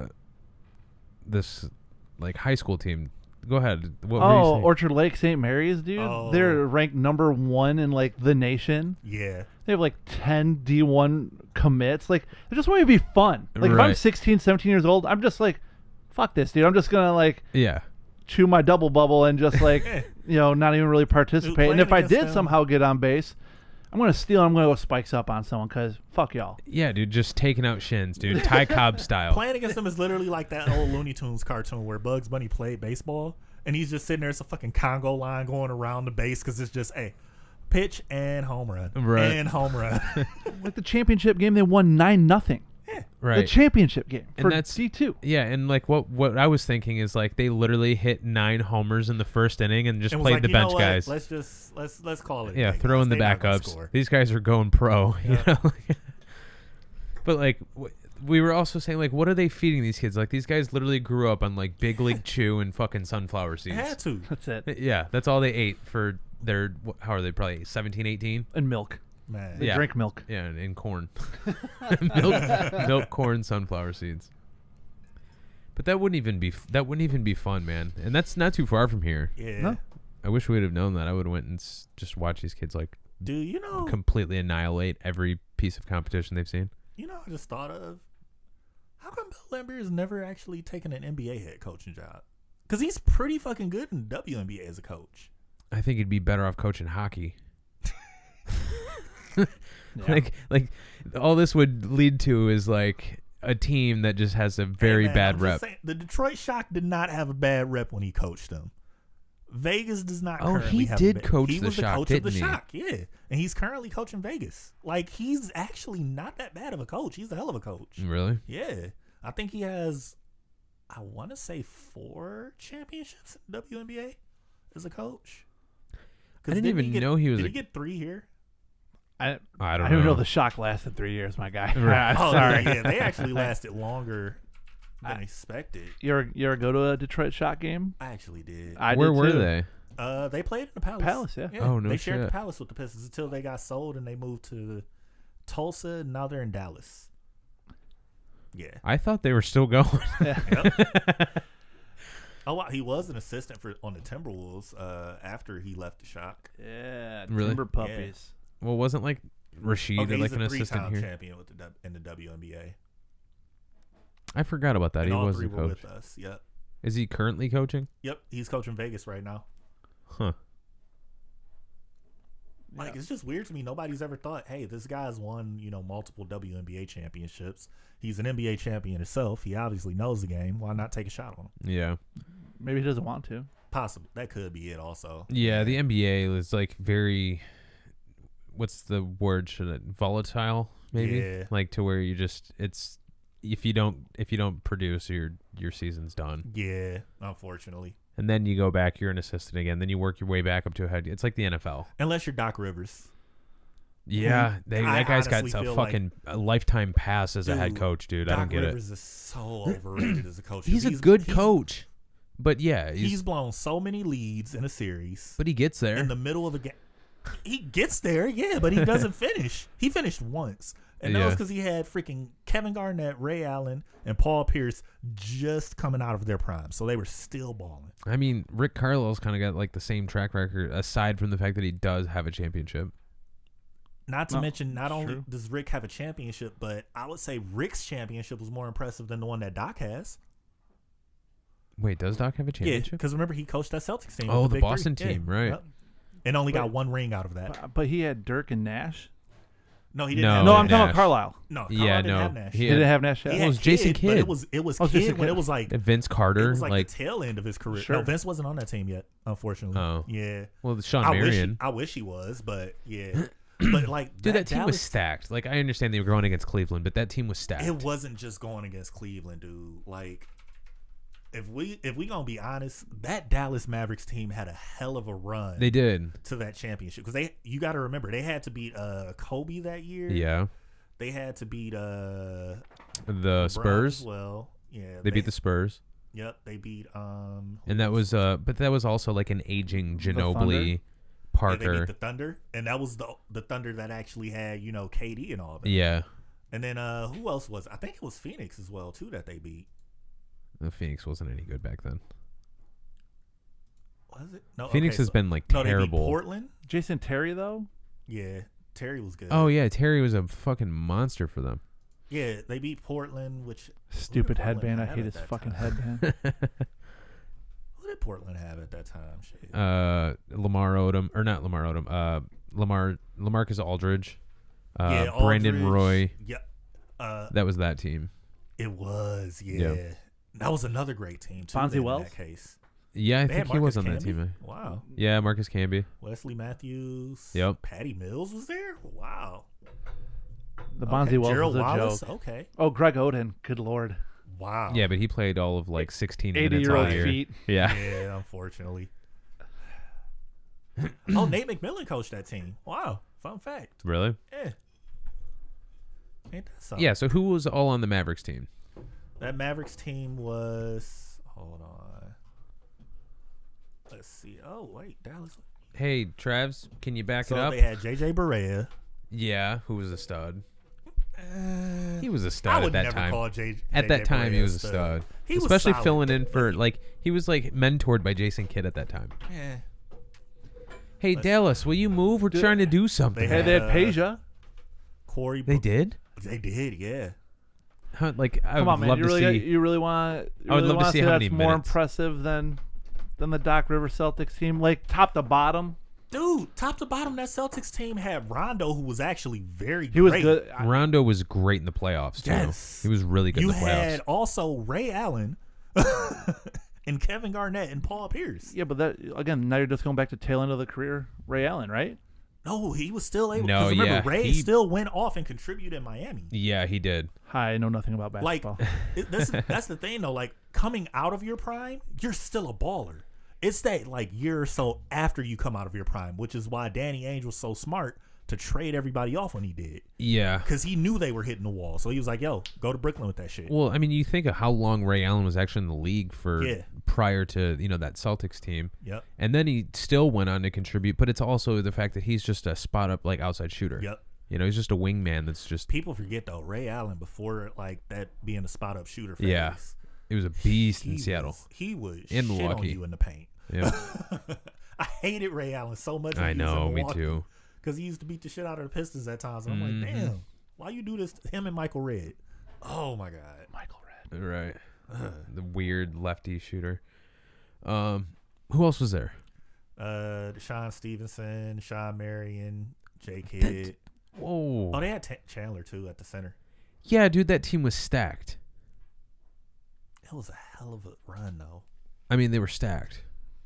this like high school team. Go ahead. What were you Oh, saying? Orchard Lake St. Mary's, dude. Oh. They're ranked number 1 in like the nation. Yeah. They have like 10 D1 commits. Like, I just want it to be fun. Like, if I'm Right. 16, 17 years old, I'm just like, fuck this, dude. I'm just going to like Yeah. chew my double bubble and just like, not even really participate. And if I playing did against somehow get on base, I'm going to steal. I'm going to go spikes up on someone because fuck y'all. Yeah, dude, just taking out shins, dude. Ty Cobb style. Playing against them is literally like that old Looney Tunes cartoon where Bugs Bunny played baseball and he's just sitting there. It's a fucking Congo line going around the base because it's just, hey, pitch and home run. Right. And home run. Like the championship game, they won 9-0. Right. The championship game And for that's- D2. Yeah, and like what I was thinking is like they literally hit 9 homers in the first inning and just And was played like, the "You know bench what? guys. Let's call it. a Yeah, day, throw guys. in the They not gonna backups. score." These guys are going pro, you Yeah. know. But like we were also saying like what are they feeding these kids? Like these guys literally grew up on like Big League Chew and fucking sunflower They had seeds. to. That's it. Yeah, that's all they ate for their how are they probably 17, 18? And milk. Man. They Yeah. drink milk. Yeah, and corn. milk, corn, sunflower seeds. But that wouldn't even be fun, man. And that's not too far from here. Yeah. No. I wish we would have known that. I would have went and just watched these kids like Dude, you know completely annihilate every piece of competition they've seen. I just thought of how come Bill Laimbeer has never actually taken an NBA head coaching job? Because he's pretty fucking good in WNBA as a coach. I think he'd be better off coaching hockey. Yeah. Like all this would lead to is like a team that just has a very Hey, man, bad I'm rep. just saying, the Detroit Shock did not have a bad rep when he coached them. Vegas does not. Oh, currently he have did a bad, coach he the was Shock, coach of the didn't he? Shock, yeah, and he's currently coaching Vegas. Like he's actually not that bad of a coach. He's a hell of a coach. Really? Yeah, I think he has. I want to say 4 championships in WNBA as a coach. I didn't even know he was Did a- he get 3 here? I I don't don't know. know. The Shock lasted 3 years, my guy. Right. Oh, Sorry. yeah, they actually lasted longer than expected. You ever go to a Detroit Shock game? I actually did. did Where were too. they? They played in the Palace. Palace, yeah. Oh, no They shared shit. the Palace with the Pistons until they got sold and they moved to Tulsa. And now they're in Dallas. Yeah. I thought they were still going. Yep. Oh, wow. He was an assistant on the Timberwolves after he left the Shock. Yeah, Really? Timber Puppies. Well, wasn't like Rashid Okay, like he's an a assistant 3-time here? champion with in the WNBA. I forgot about that. And He all was 3 the were coach. with us. Yep. Is he currently coaching? Yep. He's coaching Vegas right now. Huh. Like, it's just weird to me. Nobody's ever thought, hey, this guy's won, multiple WNBA championships. He's an NBA champion himself. He obviously knows the game. Why not take a shot on him? Yeah. Maybe he doesn't want to. Possible. That could be it also. Yeah, the NBA is like very what's the word? Should it volatile maybe? Yeah. Like to where you just it's if you don't produce your season's done. Yeah, unfortunately. And then you go back, you're an assistant again, then you work your way back up to a head. It's like the NFL. Unless you're Doc Rivers. Yeah, I that guy's got honestly a feel fucking a lifetime pass as a head Dude, coach, dude. Doc I don't get Rivers is so overrated as a coach. it. He's a good coach. But yeah, He's blown so many leads in a series. but he gets there. In the middle of a game. He gets there, yeah, but he doesn't finish. He finished once. And that was Yeah. because he had freaking Kevin Garnett, Ray Allen, and Paul Pierce just coming out of their prime. So they were still balling. I mean, Rick Carlisle's kind of got like the same track record aside from the fact that he does have a championship. Not to mention, not only true. does Rick have a championship, but I would say Rick's championship was more impressive than the one that Doc has. Wait, does Doc have a Yeah, championship? because remember he coached that Celtics team. Oh, with the Big Boston Three. team, right. And only got one ring out of that. But he had Dirk and Nash. No, he didn't. No, have No, Nash. I'm talking about Nash. Carlisle. No, Yeah, Carlisle didn't no. have Nash. He He had- didn't have Nash He yet. It had was Jason but Kidd. it was Oh, Kidd Jason when Kidd. it was like Vince Carter, it was like like, the tail end of his career. Sure. No, Vince wasn't on that team yet, unfortunately. Oh. Yeah. well, Sean I Marion. wish he was, but yeah. But like Dude, that team was Dallas, stacked. Like, I understand they were going against Cleveland, but that team was stacked. it wasn't just going against Cleveland, dude. Like if we gonna be honest, that Dallas Mavericks team had a hell of a run They did. to that championship because you got to remember they had to beat Kobe that year. Yeah. They had to beat The LeBron Spurs. as well. Yeah, They beat the Spurs. Yep, they beat And that was but that was also like an aging Ginobili, yeah, they Parker. beat the Thunder, and that was the Thunder that actually had KD and all that. Yeah. And then who else was? I think it was Phoenix as well too that they beat. The Phoenix wasn't any good back then. Was it? No, Phoenix okay, has so- been like no, they beat terrible. Portland. Jason Terry though. Yeah, Terry was good. Oh yeah, Terry was a fucking monster for them. yeah, they beat Portland, which Stupid Portland headband. I have hate at his that fucking time? headband. Who did Portland have at that time? Shit. Lamar Odom, or not Lamar Odom. LaMarcus Aldridge. yeah, Brandon Aldridge. Roy. Yeah, That was that team. it was. Yeah. Yeah, that was another great team too. Bonzi then, Wells? In that case, Yeah, I They had think he was Marcus on that Camby? team. Wow. Yeah, Marcus Camby. Wesley Matthews. Yep. Patty Mills was there. Wow. The Okay, Bonzi Wells Gerald was a Wallace. joke. Okay. Oh, Greg Oden. Good lord. Wow. Yeah, but he played all of like 16 minutes 80-year-old all year. feet. Yeah. Yeah, unfortunately. Oh, Nate McMillan coached that team. Wow. Fun fact. Really? Yeah. Ain't that something? Yeah, so who was all on the Mavericks team? That Mavericks team was. Hold on. Let's see. Oh, wait. Dallas. Hey, Travs, can you back it So up? they had JJ Barea. Yeah, who was a stud? He was a I stud would at that never time. call JJ At that time, he Barea was a stud. He was Especially solid, filling in but for, he- like, he was, like, mentored by Jason Kidd at that time. Yeah. Hey, Dallas, will you move? We're trying to do something. Hey, they had Peja. Corey. They did? They did, yeah. Huh, like, I Come would on, man. love You to really, see. you really want? I would love to see how that's many more minutes. impressive than the Doc Rivers Celtics team, like top to bottom. Dude, top to bottom, that Celtics team had Rondo, who was actually very He was great. good. Rondo was great in the playoffs, too. Yes. He was really good You in the playoffs. had also Ray Allen and Kevin Garnett and Paul Pierce. Yeah, but that again, now you're just going back to tail end of the career, Ray Allen, right? No, he was still able. No, 'cause remember, yeah, Ray he- still went off and contributed in Miami. Yeah, he did. Hi, I know nothing about Like, basketball. that's the thing though. Like coming out of your prime, you're still a baller. It's that like year or so after you come out of your prime, which is why Danny Ainge was so smart to trade everybody off when he did, Yeah. because he knew they were hitting the wall. So he was like, "Yo, go to Brooklyn with that shit." Well, I mean, you think of how long Ray Allen was actually in the league for Yeah. prior to, that Celtics team. Yep. And then he still went on to contribute, but it's also the fact that he's just a spot up like outside shooter. Yep. He's just a wingman that's just People forget though, Ray Allen before like that being a spot up shooter phase. Yeah. it was a beast in he Seattle. He was In shit on Milwaukee. you in the paint. Yeah. I hated Ray Allen so much. I know, me too. Because he used to beat the shit out of the Pistons at times. And I'm like, damn, why you do this to him and Michael Redd? Oh my god, Michael Redd. Right. The weird lefty shooter. Who else was there? Sean Stevenson, Sean Marion, J Kidd. Whoa. Oh, they had Chandler too at the center. Yeah, dude, that team was stacked. It was a hell of a run though. I mean, they were stacked.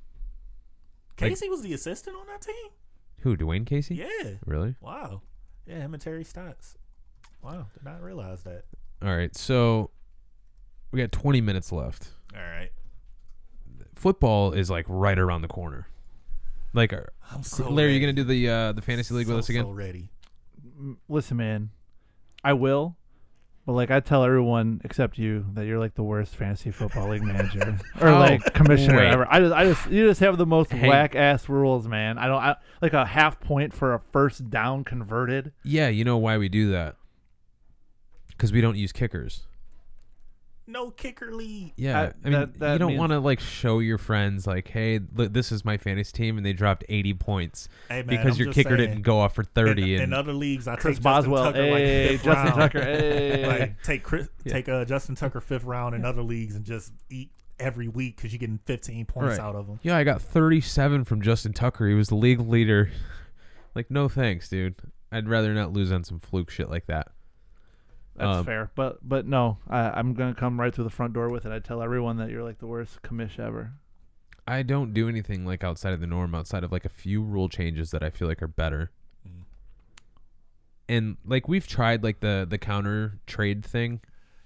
Like- Casey was the assistant on that team. Who, Dwayne Casey? Yeah. Really? Wow. Yeah, him and Terry Stotts. Wow, did not realize that. All right, so we got 20 minutes left. All right. Football is like right around the corner. Like, I'm so Larry, you ready. gonna do the fantasy league with us again? So ready. Listen, man, I will. But like I tell everyone except you that you're like the worst fantasy football league manager or like commissioner Wait. ever. You just have the most Hey. whack ass rules, man. I like a half point for a first down converted. Yeah, you know why we do that? Because we don't use kickers. no kicker league. Yeah, I mean, that you don't means- want to like show your friends like, hey, look, this is my fantasy team, and they dropped 80 points Hey, man, because I'm your just kicker saying, didn't go off for 30. In and other leagues, I Chris take Boswell, Justin Tucker hey, like fifth Justin round. Tucker, hey. Like take Justin Tucker 5th round in other leagues and just eat every week because you're getting 15 points Right. out of him. yeah, I got 37 from Justin Tucker. He was the league leader. Like, no thanks, dude. I'd rather not lose on some fluke shit like that. That's fair, but no, I'm gonna come right through the front door with it. I tell everyone that you're like the worst commish ever. I don't do anything like outside of the norm, outside of like a few rule changes that I feel like are better. Mm. And like we've tried like the counter trade thing.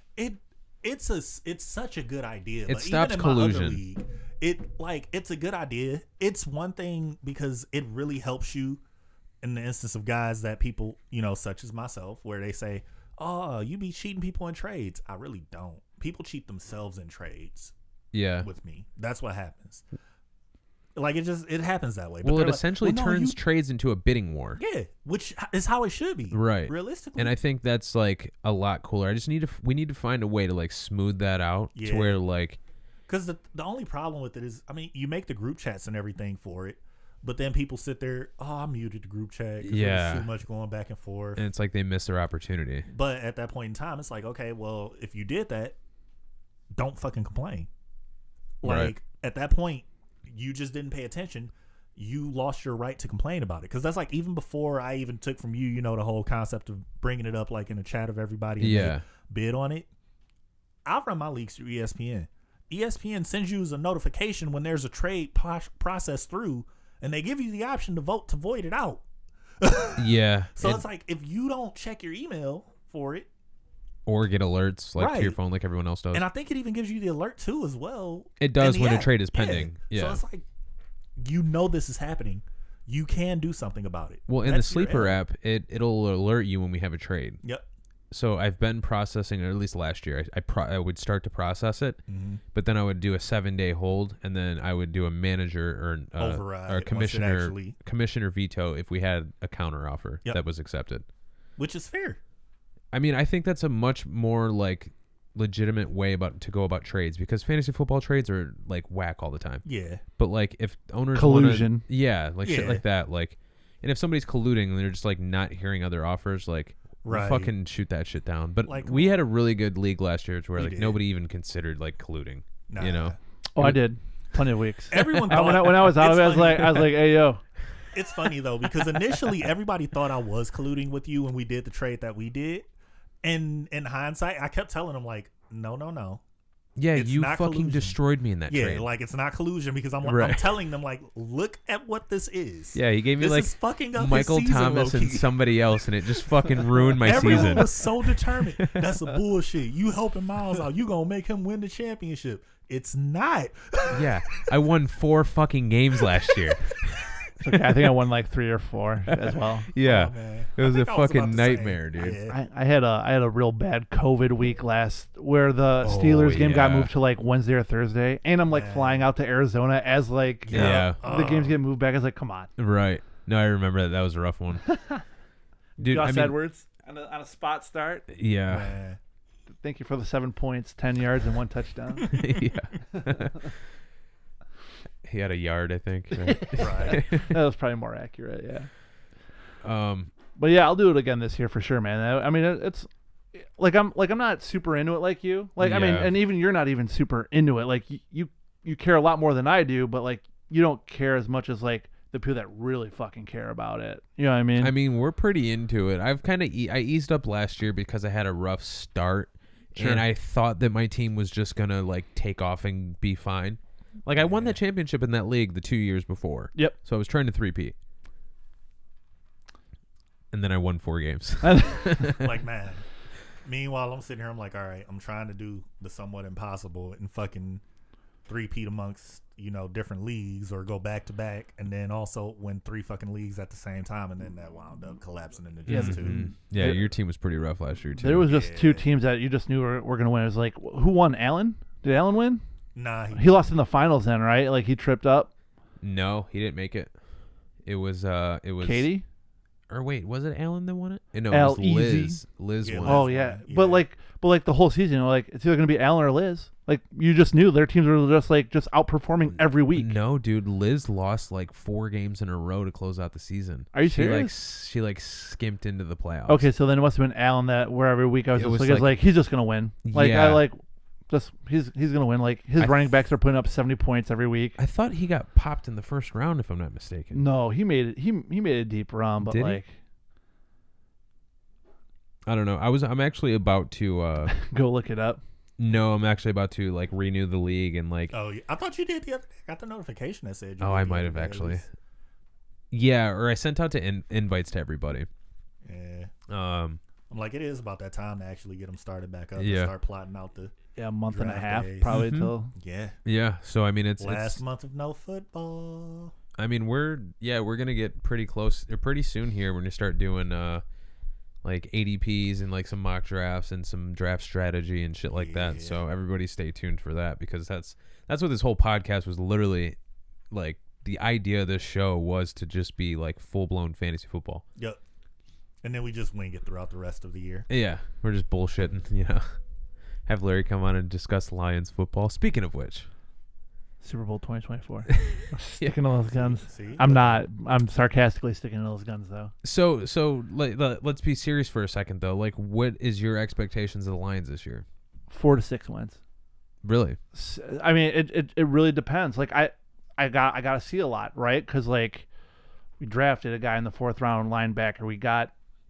It's such a good idea. It Like, stops even in my other collusion. league, it's a good idea. It's one thing because it really helps you in the instance of guys that people, such as myself, where they say, "Oh, you be cheating people in trades." I really don't. People cheat themselves in trades Yeah. with me. That's what happens. Like it happens that way. But Well, it they're like, essentially "Well, no, turns trades into a bidding war. yeah, which is how it should be, Right. realistically. And I think that's like a lot cooler. I just we need to find a way to like smooth that out to Yeah. where like Because the only problem with it is, I mean, you make the group chats and everything for it, but then people sit there, I muted the group chat. 'Cause Yeah. there's too much going back and forth. and it's like they miss their opportunity. But at that point in time, it's like, okay, well, if you did that, don't fucking complain. Like, Right. at that point, you just didn't pay attention. You lost your right to complain about it. Because that's like, even before I even took from you, the whole concept of bringing it up like in a chat of everybody and Yeah. they bid on it. I run my leagues through ESPN. ESPN sends you a notification when there's a trade process through, and they give you the option to vote to void it out. Yeah. So it- it's like, if you don't check your email for it, or get alerts like to your Right. phone like everyone else does. and I think it even gives you the alert too as well. It does in the when a app. trade is pending. So Yeah. it's like, this is happening. You can do something about it. Well, in the That's your Sleeper L. app, it'll alert you when we have a trade. Yep. So I've been processing, or at least last year, I would start to process it, Mm-hmm. but then I would do a 7-day hold, and then I would do a manager or Override or a once it commissioner actually- commissioner veto if we had a counter offer Yep. that was accepted. Which is fair. I mean, I think that's a much more like legitimate way to go about trades, because fantasy football trades are like whack all the time. Yeah. But like if owners Collusion. shit Yeah. like that, like, and if somebody's colluding and they're just like not hearing other offers, like Right. fucking shoot that shit down. But Like, we had a really good league last year to where We like did. nobody even considered like colluding. Nah. You know, Oh, I did plenty of weeks. Everyone when thought I was out of it, it's I was like, hey yo, It's funny though, because initially everybody thought I was colluding with you when we did the trade that we did. And in hindsight, I kept telling them like, no. yeah, It's you not fucking collusion. destroyed me in that Yeah, trade. like it's not collusion, because I'm Right. telling them like, look at what this is. Yeah, he gave me This like is fucking up Michael his season, Thomas and low-key. somebody else, and it just fucking ruined my Everyone season. was so determined. That's a bullshit. You helping Miles out. You gonna make him win the championship. It's not. Yeah, I won 4 fucking games last year. okay, I think I won like 3 or 4 as well. Yeah, Oh, man. it was I a think I was fucking about the same. nightmare, dude. Yeah. I had a real bad COVID week where the Steelers game got yeah. moved to like Wednesday or Thursday, and I'm like Man. flying out to Arizona as like Yeah. the games get moved back. I was like, come on, Right. No, I remember that. That was a rough one. Dude, Josh I mean, Edwards on a spot start. yeah. Man. Thank you for the 7 points, 10 yards, and 1 touchdown. Yeah. He had a yard, I think. Right? Right. That was probably more accurate, yeah. Um, But yeah, I'll do it again this year for sure, man. I mean, it's like I'm not super into it like you. Like I mean, Yeah. and even you're not even super into it. Like you care a lot more than I do, but like you don't care as much as like the people that really fucking care about it. You know what I mean? we're pretty into it. I've kind of I eased up last year because I had a rough start, Sure. and I thought that my team was just gonna like take off and be fine. Like I won that championship in that league the 2 years before. Yep. So I was trying to 3-peat. And then I won 4 games. Like, man. Meanwhile, I'm sitting here. I'm like, all right, I'm trying to do the somewhat impossible and fucking 3-peat amongst, different leagues, or go back to back, and then also win 3 fucking leagues at the same time, and then that wound up collapsing into just Yeah. 2. Mhm. Yeah, your team was pretty rough last year too. There was just Yeah. 2 teams that you just knew were going to win. It was like, who won? Allen? Did Allen win? Nah, He lost in the finals then, right? Like he tripped up. No, he didn't make it. It was Katie? Or wait, was it Allen that won it? No, it was L-E-Z. Liz. Liz Yeah, won. Oh Liz yeah. won it, But yeah. like the whole season, like it's either gonna be Allen or Liz. Like you just knew their teams were just outperforming every week. No, dude, Liz lost like 4 games in a row to close out the season. Are you she serious? She skimped into the playoffs. Okay, so then it must have been Allen that where every week I was It just was like, I was like- like, he's just gonna win. Like Yeah. I like just he's gonna win. Like his I running backs are putting up 70 points every week. I thought he got popped in the first round, if I'm not mistaken. No, he made it. He made a deep run, but Did he? like I don't know. I'm actually about to. go look it up. No, I'm actually about to like renew the league and like. Oh, yeah. I thought you did the other day. I got the notification that said. You Oh, did I the might other have day, at actually. least. Yeah, or I sent out to invites to everybody. Yeah, Um, I'm like, it is about that time to actually get them started back up Yeah. and start plotting out the Yeah, a month and a Draft half days. probably Mhm. till. yeah yeah. So I mean, it's last month of no football. I mean, we're gonna get pretty close or pretty soon here. We're gonna start doing like ADPs and like some mock drafts and some draft strategy and shit like that. So everybody stay tuned for that because that's what this whole podcast was literally like. The idea of this show was to just be like full blown fantasy football. Yep. And then we just wing it throughout the rest of the year. Yeah, we're just bullshitting, you know. Have Larry come on and discuss Lions football. Speaking of which, Super Bowl 2024. Sticking to those guns. See, I'm not. I'm sarcastically sticking to those guns though. so let's be serious for a second though. Like, what is your expectations of the Lions this year? 4 to 6 wins. Really? I mean, it really depends. Like I got to see a lot, right? Because like we drafted a guy in the 4th round linebacker. We got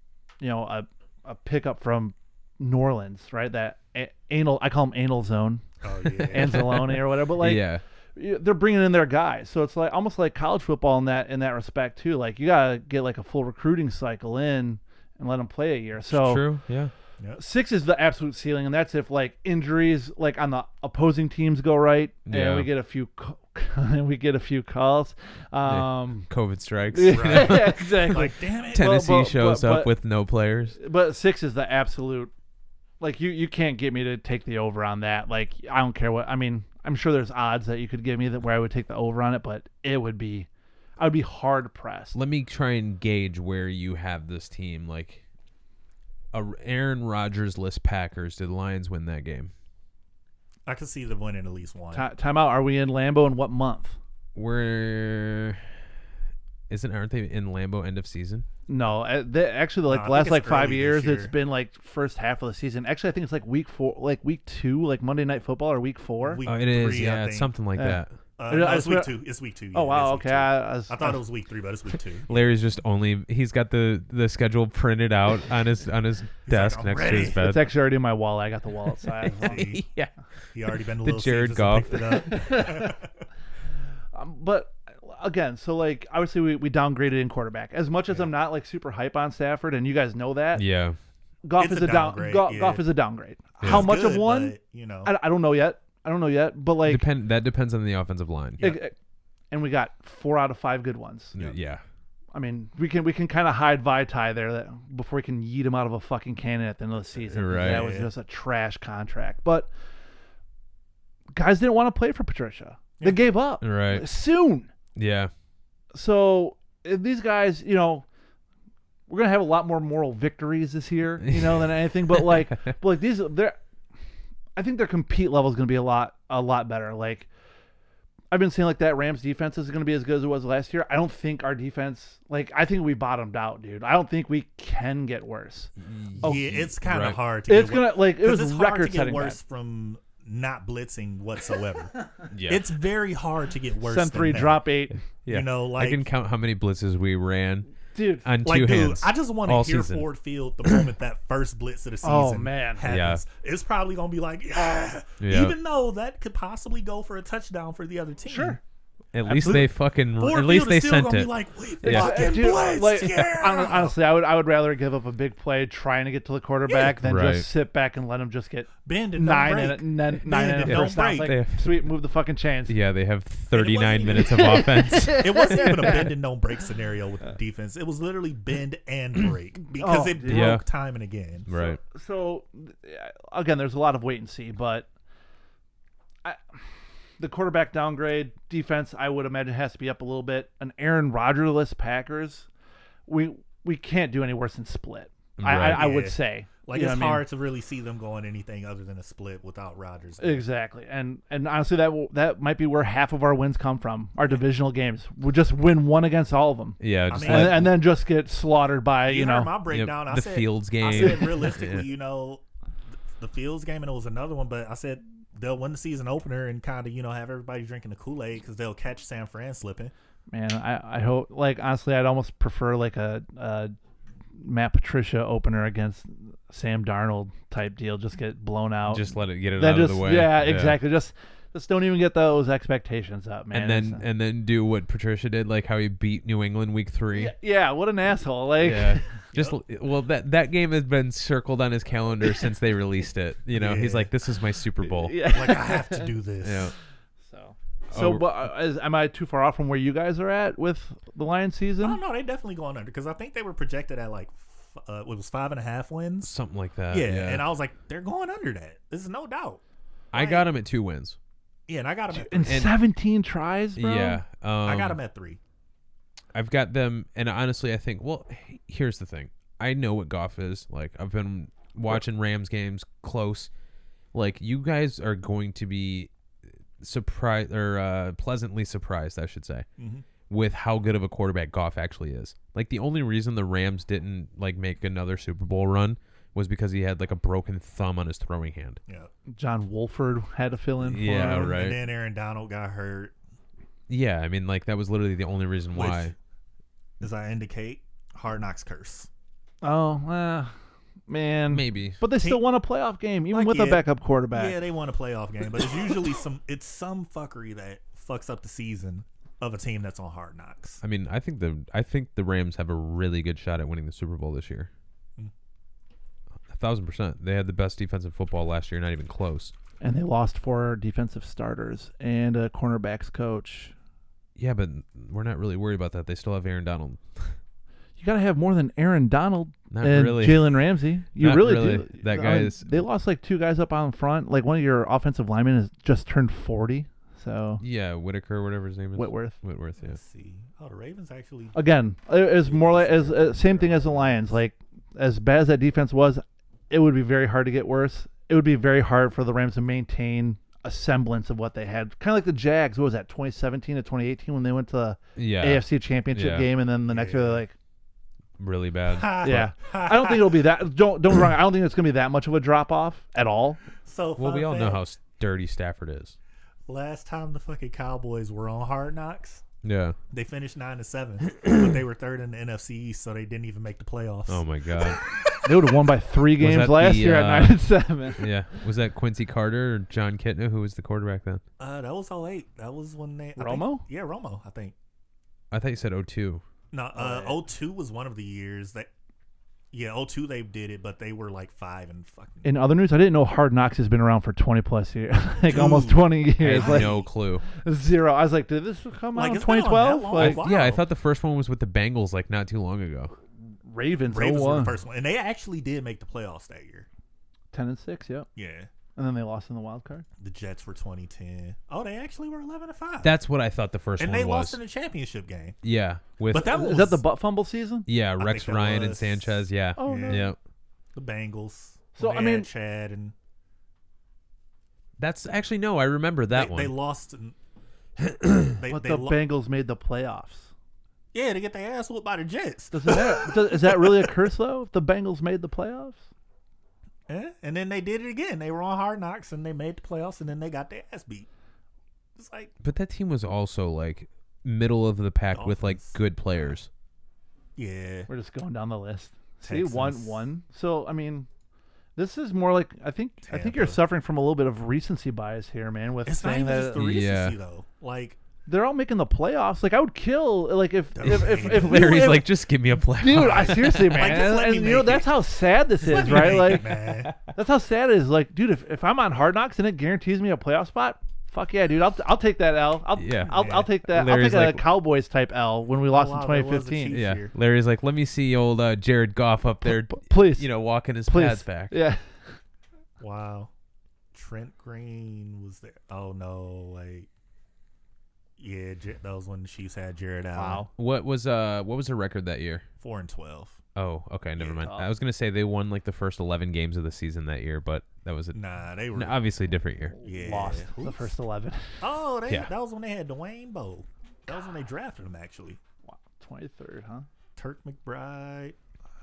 a pickup from New Orleans, right? That anal. I call him anal zone, oh yeah, Anzalone or whatever. But like yeah, they're bringing in their guys, so it's like almost like college football in that respect too. Like you gotta get like a full recruiting cycle in and let them play a year. So true. Yeah, 6 is the absolute ceiling, and that's if like injuries like on the opposing teams go right, Yeah. and we get a few calls. COVID strikes. Yeah, exactly. like damn it. Tennessee But- shows but- up with no players. But 6 is the absolute. Like you can't get me to take the over on that. Like I don't care what. I mean, I'm sure there's odds that you could give me that where I would take the over on it, but I would be hard pressed. Let me try and gauge where you have this team. Like, Aaron Rodgers-less Packers. Did the Lions win that game? I could see them winning at least one. Time out. Are we in Lambeau in what month? Aren't they in Lambeau end of season? No, actually, like No, I the last think like it's 5 early years, this it's year. been like first half of the season. Actually, I think it's like week 4, like week 2, like Monday Night Football or week 4. Week Oh, it is. 3, I Yeah, it's think. something like that. No, I it's week swear- 2. It's week 2. Oh yeah, wow, it is week okay. 2. I I thought it was week 3, but it's week 2. Larry's just he's got the schedule printed out on his desk "I'm next ready." to his It's bed. actually already in my wallet. I got the wallet size. Yeah. He already been to The Little Jared Caesars Goff. and picked it up. But again, so like obviously we downgraded in quarterback. As much as I'm not like super hype on Stafford, and you guys know that, Yeah. Goff It's is a a downgrade, Goff yeah. is a downgrade. Yeah. How It's much of good, one? but, you know, I don't know yet. But like, That depends on the offensive line. Yeah. and we got 4 out of 5 good ones. Yeah. I mean, we can kind of hide Vitae there before we can yeet him out of a fucking cannon at the end of the season. 'cause Right. That was just a trash contract. But guys didn't want to play for Patricia. They gave up Right. soon. Yeah. So these guys, we're gonna have a lot more moral victories this year, than anything. But like these, I think their compete level is gonna be a lot better. Like I've been saying, like that Rams defense is gonna be as good as it was last year. I don't think our defense, I think we bottomed out, dude. I don't think we can get worse. yeah, it's kind of Right. hard to It's get gonna it was it's hard to record get setting. worse from not blitzing whatsoever. Yeah. It's very hard to get worse. Send 3, than that. drop 8, Yeah. You know, like I can count how many blitzes we ran dude. on like, two dude, hands. I just want all to hear season. Ford Field the moment that first blitz of the season Oh, man. happens. It's probably going to be like, Yeah. even though that could possibly go for a touchdown for the other team. Sure. At least they fucking. Ford At least Field they is still sent gonna it. Be like, we Yeah. fucking Dude, blitzed, yeah. honestly, I would rather give up a big play trying to get to the quarterback than Right. just sit back and let him just get Bend and 9 don't and break. a, nine Bend and and a don't first down. It's break. like, sweet, move the fucking chains. Yeah, they have 39 even- minutes of offense. It wasn't even a bend and don't break scenario with the defense. It was literally bend and break because Oh, it broke yeah. time and again. Right. So again, there's a lot of wait and see, but the quarterback downgrade, defense, I would imagine has to be up a little bit. An Aaron Rodgers-less Packers, we we can't do any worse than split. Right. I would Yeah. say. Like, You know it's what I mean? hard to really see them going anything other than a split without Rodgers. Exactly, and honestly, that might be where half of our wins come from. Our divisional games, we just win one against all of them, Yeah, I just mean, let- and then just get slaughtered by You know. heard my breakdown. I the said, Fields game. I said realistically, Yeah. you know, the Fields game, and it was another one, but I said they'll win the season opener and kind of, you know, have everybody drinking the Kool-Aid because they'll catch San Fran slipping. Man, I hope, like, honestly, I'd almost prefer like a Matt Patricia opener against Sam Darnold type deal. Just get blown out. just let it get it then out just of the way. yeah, exactly. Just don't even get those expectations up, man. And then do what Patricia did, like how he beat New England week 3. yeah, what an asshole. Like, Yeah. Just well, that game has been circled on his calendar since they released it. You know, he's Yeah. like, this is my Super Bowl. yeah. Like, I have to do this. Yeah. So, but am I too far off from where you guys are at with the Lions season? Oh no, they definitely going under because I think they were projected at like it was 5.5 wins. Something like that. Yeah, and I was like, they're going under that. This is no doubt. I got him at 2 wins. Yeah, and I got them at In 3. 17 tries, bro? Yeah. I got them at 3. I've got them, and honestly, I think. Well, here's the thing. I know what Goff is like. I've been watching Rams games close. Like, you guys are going to be surprised or pleasantly surprised, I should say, with how good of a quarterback Goff actually is. Like, the only reason the Rams didn't like make another Super Bowl run was because he had like a broken thumb on his throwing hand. Yeah. John Wolford had to fill in for Yeah, him. right. And then Aaron Donald got hurt. Yeah, I mean, like, that was literally the only reason Which, why. as I indicate, Hard Knocks curse. Oh, man. Maybe. But they still won a playoff game, even Like, with a yeah. backup quarterback. Yeah, they won a playoff game, but it's usually some fuckery that fucks up the season of a team that's on Hard Knocks. I mean, I think the Rams have a really good shot at winning the Super Bowl this year. 1,000%. They had the best defensive football last year, not even close. And they lost 4 defensive starters and a cornerbacks coach. Yeah, but we're not really worried about that. They still have Aaron Donald. You got to have more than Aaron Donald Not and really. Jalen Ramsey. You Not really really. do. That I guy mean, is- They lost like 2 guys up on front. Like one of your offensive linemen has just turned 40. So Yeah, Whitaker, whatever his name is. Whitworth. Whitworth, yeah. Let's see. Oh, the Ravens actually. Again, it's more like as same thing as the Lions. Like as bad as that defense was, it would be very hard to get worse. It would be very hard for the Rams to maintain a semblance of what they had. Kind of like the Jags. What was that? 2017 to 2018 when they went to the Yeah. AFC Championship Yeah. game, and then the next year they're like, Really bad. yeah. I don't think it'll be that. Don't get me wrong. I don't think it's gonna be that much of a drop off at all. So Well, we fun all know fact, how dirty Stafford is. last time the fucking Cowboys were on Hard Knocks, Yeah. they finished 9-7, but they were third in the NFC East, so they didn't even make the playoffs. Oh my God. They would have won by 3 games that last the, year at 9-7. Yeah. Was that Quincy Carter or John Kitna who was the quarterback then? That was 08. That was when they Romo? Yeah, Romo. I think. I thought you said 02. No, 02 was one of the years that. Yeah, 02 they did it, but they were like 5 and fucking. In other news, I didn't know Hard Knocks has been around for 20 plus years, like Dude. almost 20 I years. had Like no clue. 0. I was like, did this come out in it's been on 2012? that long. Like Wow. Yeah, I thought the first one was with the Bengals like not too long ago. Ravens Ravens were 01. the first one, and they actually did make the playoffs that year. 10-6, yep. Yeah, And then they lost in the wild card. the Jets were 2010. Oh, they actually were 11-5. That's what I thought the first and one they was. lost in the championship game. Yeah, with But that was Is that the butt fumble season? yeah, I Rex think that Ryan and was- Sanchez. Yeah. Oh, Yeah. no. Yeah. the Bengals. So, when I they had mean- Chad and That's actually no, I remember that they one. lost. But They the lo- Bengals made the playoffs. yeah, to get their ass whooped by the Jets. Does it matter? Is that really a curse, though, if the Bengals made the playoffs? Yeah, and then they did it again. They were on Hard Knocks and they made the playoffs, and then they got their ass beat. It's like But that team was also like middle of the pack with like Dolphins. good players. yeah, We're just going down the list. See, Texans. 1-1. So, I mean, this is more like I think you're Tampa. suffering from a little bit of recency bias here, man. With it's not saying even that just the recency Yeah. though. Like they're all making the playoffs. Like I would kill like if Larry's if- like, just give me a play. dude, I seriously, man, Like, just let me and you know make that's it. how sad this let is, me right? make Like it, man. that's how sad it is. Like, dude, if I'm on Hard Knocks and it guarantees me a playoff spot, fuck yeah, dude, I'll take that L. I'll take that. Larry's I'll take like- a Cowboys type L when we lost wow, in that was a 2015. cheat. Yeah, Year. Larry's like, let me see old Jared Goff up there, Please, you know, walking his please, pads back. yeah. Wow, Trent Green was there. Oh no, wait. Yeah, that was when the Chiefs had Jared Allen. Wow. What was the record that year? 4-12. Oh, okay, never mind. Oh. I was gonna say they won like the first 11 games of the season that year, but that was Nah, they were obviously a different year. yeah. Lost the Oof. first 11. Oh, Yeah. that was when they had Dwayne Bowe. That was when they drafted him, actually. Wow. 23rd, huh? Turk McBride.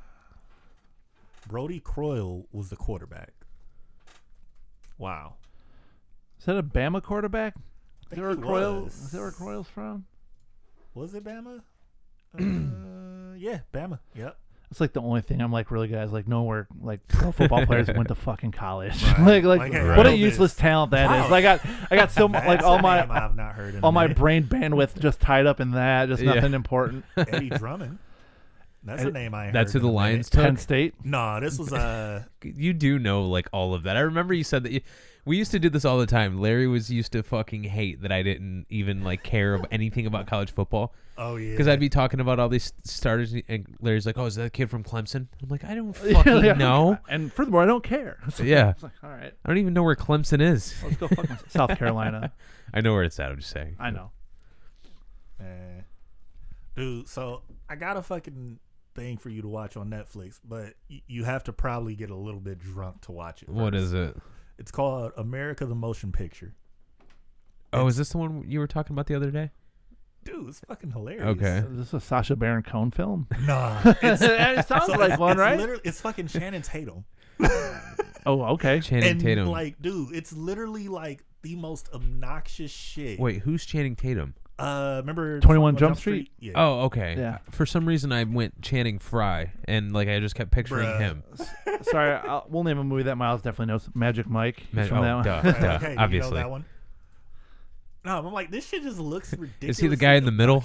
Brody Croyle was the quarterback. Wow. Is that a Bama quarterback? Is think that where he Croyle? was. Is that where Croyle's from? Was it Bama? Yeah, Bama. Yep. It's like the only thing I'm like really good at is like know where like pro football players went to fucking college. Right. like hey, what a know useless this. talent that is. Wow. I got so much like That's all a my name I've not heard in a all my minute. brain bandwidth just tied up in that. Just Yeah. nothing important. Eddie Drummond. That's a name I ain't That's heard who in the a minute. Lions took. Penn State. No, this was You do know like all of that. I remember you said that we used to do this all the time. Larry used to fucking hate that I didn't even like care about anything about college football oh yeah. because I'd be talking about all these starters and Larry's like, "Oh, is that a kid from Clemson?" I'm like, "I don't fucking Yeah. know." And furthermore, I don't care. Yeah. It's like, all right, I don't even know where Clemson is. let's go fucking South Carolina. I know where it's at. I'm just saying. I know. Dude, so I got a fucking thing for you to watch on Netflix, but you have to probably get a little bit drunk to watch it. What first. is it? It's called America the Motion Picture. Oh, is this the one you were talking about the other day? Dude, it's fucking hilarious. Okay. Is this a Sacha Baron Cohen film? Nah. It sounds like one, right? It's fucking Channing Tatum. Oh, okay. Channing And Tatum. like, dude, it's literally like the most obnoxious shit. Wait, who's Channing Tatum? Remember 21 Jump Street? Yeah. Oh, okay. Yeah. For some reason, I went Channing Frye, and like I just kept picturing Bruh. him. Sorry, we'll name a movie that Miles definitely knows. Magic Mike. He's from that one. Duh, Right, duh, okay, you obviously. know that one? No, I'm like, this shit just looks ridiculous. Is he the guy in the middle?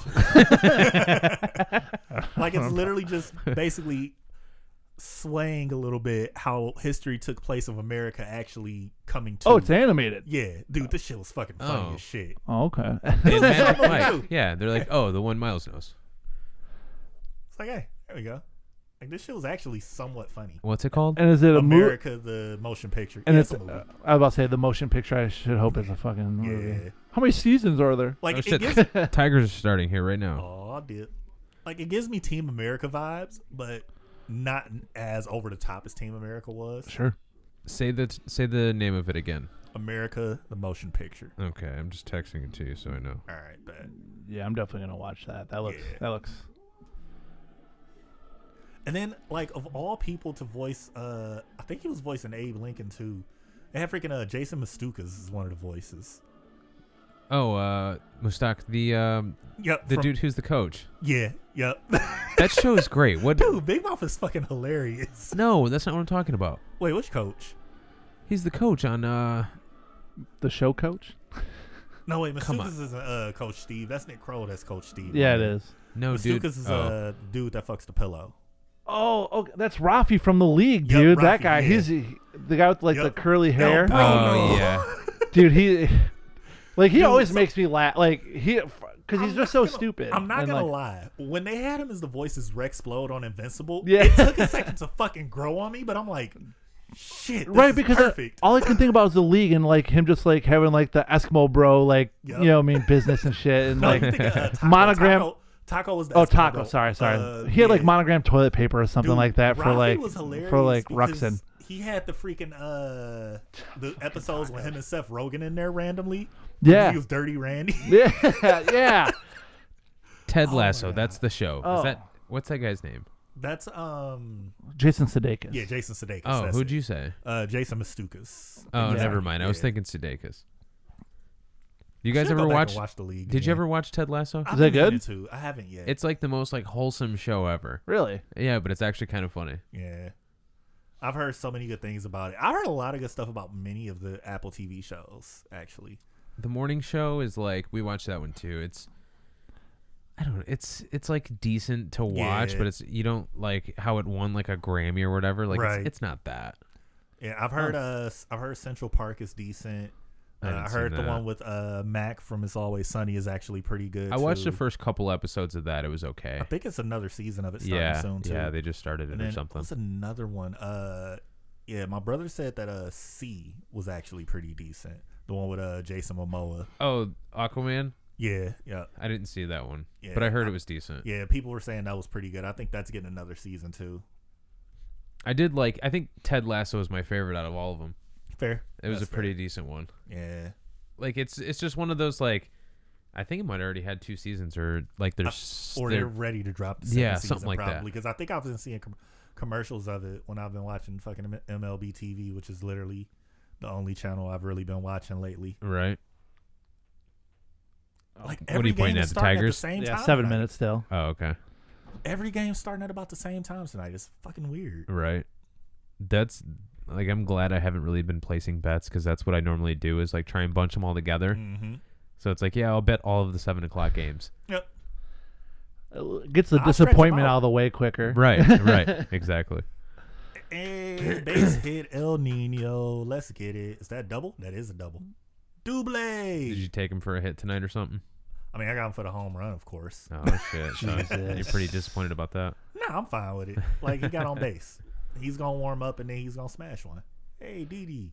Like, it's literally just basically swaying a little bit how history took place of America actually coming to. Oh, it's animated. Yeah, dude, this shit was fucking funny Oh. as shit. Oh, okay. And Magic Something Mike. too. Yeah, they're like, oh, the one Miles knows. It's like, hey, there we go. Like, this shit was actually somewhat funny. What's it called? And is it a movie? America, the motion picture. And Yeah, it's a movie. I was about to say the motion picture. I should hope it's a fucking movie. Yeah. How many seasons are there? Like, Oh, it shit. gives. Tigers are starting here right now. Oh, I did. Like, it gives me Team America vibes, but not as over the top as Team America was. Sure. Say the name of it again. America, the motion picture. Okay, I'm just texting it to you so I know. All right, bet. Yeah, I'm definitely gonna watch that. That looks. Yeah. That looks. And then, like, of all people to voice, I think he was voicing Abe Lincoln too. They have freaking Jason Mastukas is one of the voices. Oh, Mustak, the Yep. dude who's the coach. Yeah. Yep. That show is great. What? Dude, Big Mouth is fucking hilarious. No, that's not what I'm talking about. Wait, which coach? He's the coach on The show coach. No, wait, Come Mastukas isn't Coach Steve. That's Nick Kroll. That's Coach Steve. Yeah, it is. No, dude. Mastukas is Oh. dude that fucks the pillow. Oh, okay. That's Rafi from the league, Yep, dude. That Rafi, guy. yeah. He's the guy with like the Yep. curly hair. bro. Oh, no. yeah. Dude, he Dude, always so- makes me laugh. Like because he's I'm just not so gonna- stupid. I'm not And, gonna like, lie. When they had him as the voice as Rex Splode on Invincible, Yeah. it took a second to fucking grow on me, but I'm like, shit, this Right, is because perfect. all I can think about is the league and like him just like having like the Eskimo bro, like Yep. you know, what I mean, business and shit, and No, like you think, Taco, monogram. Taco was the Oh, Eskimo Taco. bro. Sorry. He had like yeah. monogram toilet paper or something Dude, like that for Rafi like was hilarious Ruxin. because He had the freaking the episodes with him and Seth Rogen in there randomly. Yeah. He was Dirty Randy. Yeah, yeah. Ted Oh my Lasso. God. That's the show. Oh. Is that what's that guy's name? That's Jason Sudeikis. yeah, Jason Sudeikis. Oh, that's who'd it. you say? Jason Mastukas. Oh, Yeah. never mind. I was Yeah. thinking Sudeikis. You guys Should ever go back watch? and watch the league? Did you again. ever watch Ted Lasso? I've that been meaning good? to. I haven't yet. It's like the most like wholesome show ever. Really? Yeah, but it's actually kind of funny. Yeah. I've heard so many good things about it. I've heard a lot of good stuff about many of the Apple TV shows, actually. The morning show is like we watched that one too. It's I don't know. It's like decent to watch, Yeah. but it's you don't like how it won like a Grammy or whatever. Like Right. it's not that. Yeah, I've heard Central Park is decent. I haven't I heard seen the that. one with Mac from It's Always Sunny is actually pretty good. I watched the too. first couple episodes of that. It was okay. I think it's another season of it starting Yeah, soon too. yeah, they just started it and or then something. what's another one? Yeah, my brother said that C was actually pretty decent. The one with Jason Momoa. Oh, Aquaman. Yeah. I didn't see that one, Yeah, but I heard it was decent. Yeah, people were saying that was pretty good. I think that's getting another season too. I think Ted Lasso is my favorite out of all of them. Fair. It was That's a pretty decent one. fair. Yeah. Like it's just one of those like, I think it might already had 2 seasons or like there's Or they're ready to drop the second season, something like that. probably. Because I think I've been seeing commercials of it when I've been watching fucking MLB TV, which is literally the only channel I've really been watching lately. right. Like What are every you pointing game at, is the starting Tigers? At the same Yeah, time 7 tonight. minutes still. Oh, okay. Every game's starting at about the same time tonight. It's fucking weird. Right. That's like I'm glad I haven't really been placing bets because that's what I normally do is like try and bunch them all together. Mm-hmm. So it's like, yeah, I'll bet all of the 7 o'clock games. Yep. Gets the I'll stretch 'em disappointment out. out of the way quicker. Right. Exactly. Hey, base hit El Nino. Let's get it. Is that double? That is a double. Double. Did you take him for a hit tonight or something? I mean, I got him for the home run, of course. Oh shit! So Jesus. you're pretty disappointed about that. Nah, I'm fine with it. Like, he got on base. He's going to warm up, and then he's going to smash one. Hey, Didi.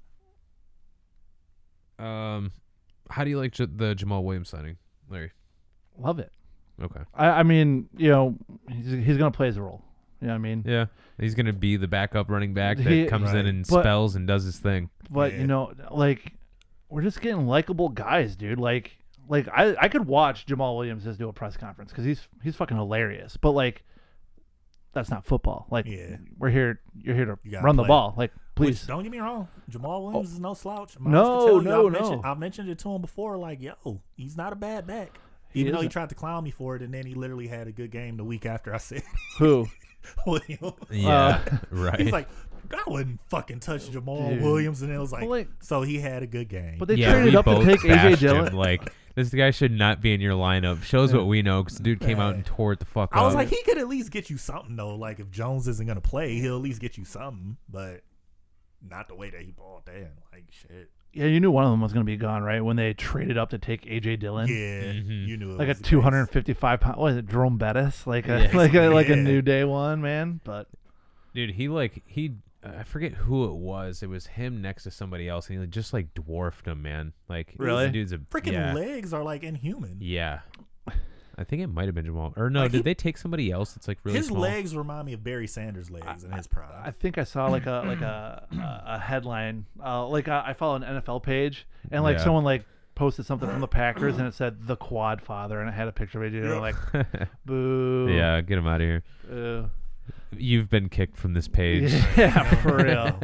How do you like the Jamal Williams signing, Larry? Love it. Okay. I mean, you know, he's going to play his role. You know what I mean? Yeah, he's gonna be the backup running back that He- comes Right. in and But- spells and does his thing. But, Yeah. you know, like, we're just getting likable guys, dude. Like I could watch Jamal Williams just do a press conference because he's fucking hilarious. But, like, that's not football. Like, Yeah. you're here to You gotta run the play. ball. Like, please. Which, don't get me wrong. Jamal Williams is no slouch. Miles No, Costello, no, I've mentioned it to him before. Like, yo, he's not a bad back. He Even though he isn't. tried to clown me for it, and then he literally had a good game the week after I said Who? Williams. Yeah, right. He's like, I wouldn't fucking touch Jamal Dude. Williams, and it was like, Well, like- so he had a good game. But they yeah, traded we up to both take AJ bashed him. Dillon. Like this guy should not be in your lineup. Shows what we know because the dude came out and tore it the fuck I was up. like, he could at least get you something though. Like if Jones isn't gonna play, he'll at least get you something. But not the way that he balled in. Like shit. Yeah, you knew one of them was going to be gone, right? When they traded up to take AJ Dillon. Yeah, Mhm. you knew it Like a was the case. 255 pound. What is it? Jerome Bettis? Like a Yeah. like a Yeah. new day one, man. But dude, he I forget who it was. It was him next to somebody else, and he just like dwarfed him, man. Like Really? the dude's a Freaking yeah. legs are like inhuman. Yeah. I think it might have been Jamal. Or no, Like, did they take somebody else that's like really His small? legs remind me of Barry Sanders' legs in his prime. I think I saw like a headline. I follow an NFL page, and like Yeah. someone like posted something from the Packers, and it said the Quad Father, and it had a picture of AJ. Dillon. Like, boo. Yeah, get him out of here. Ew. You've been kicked from this page. Yeah, for real.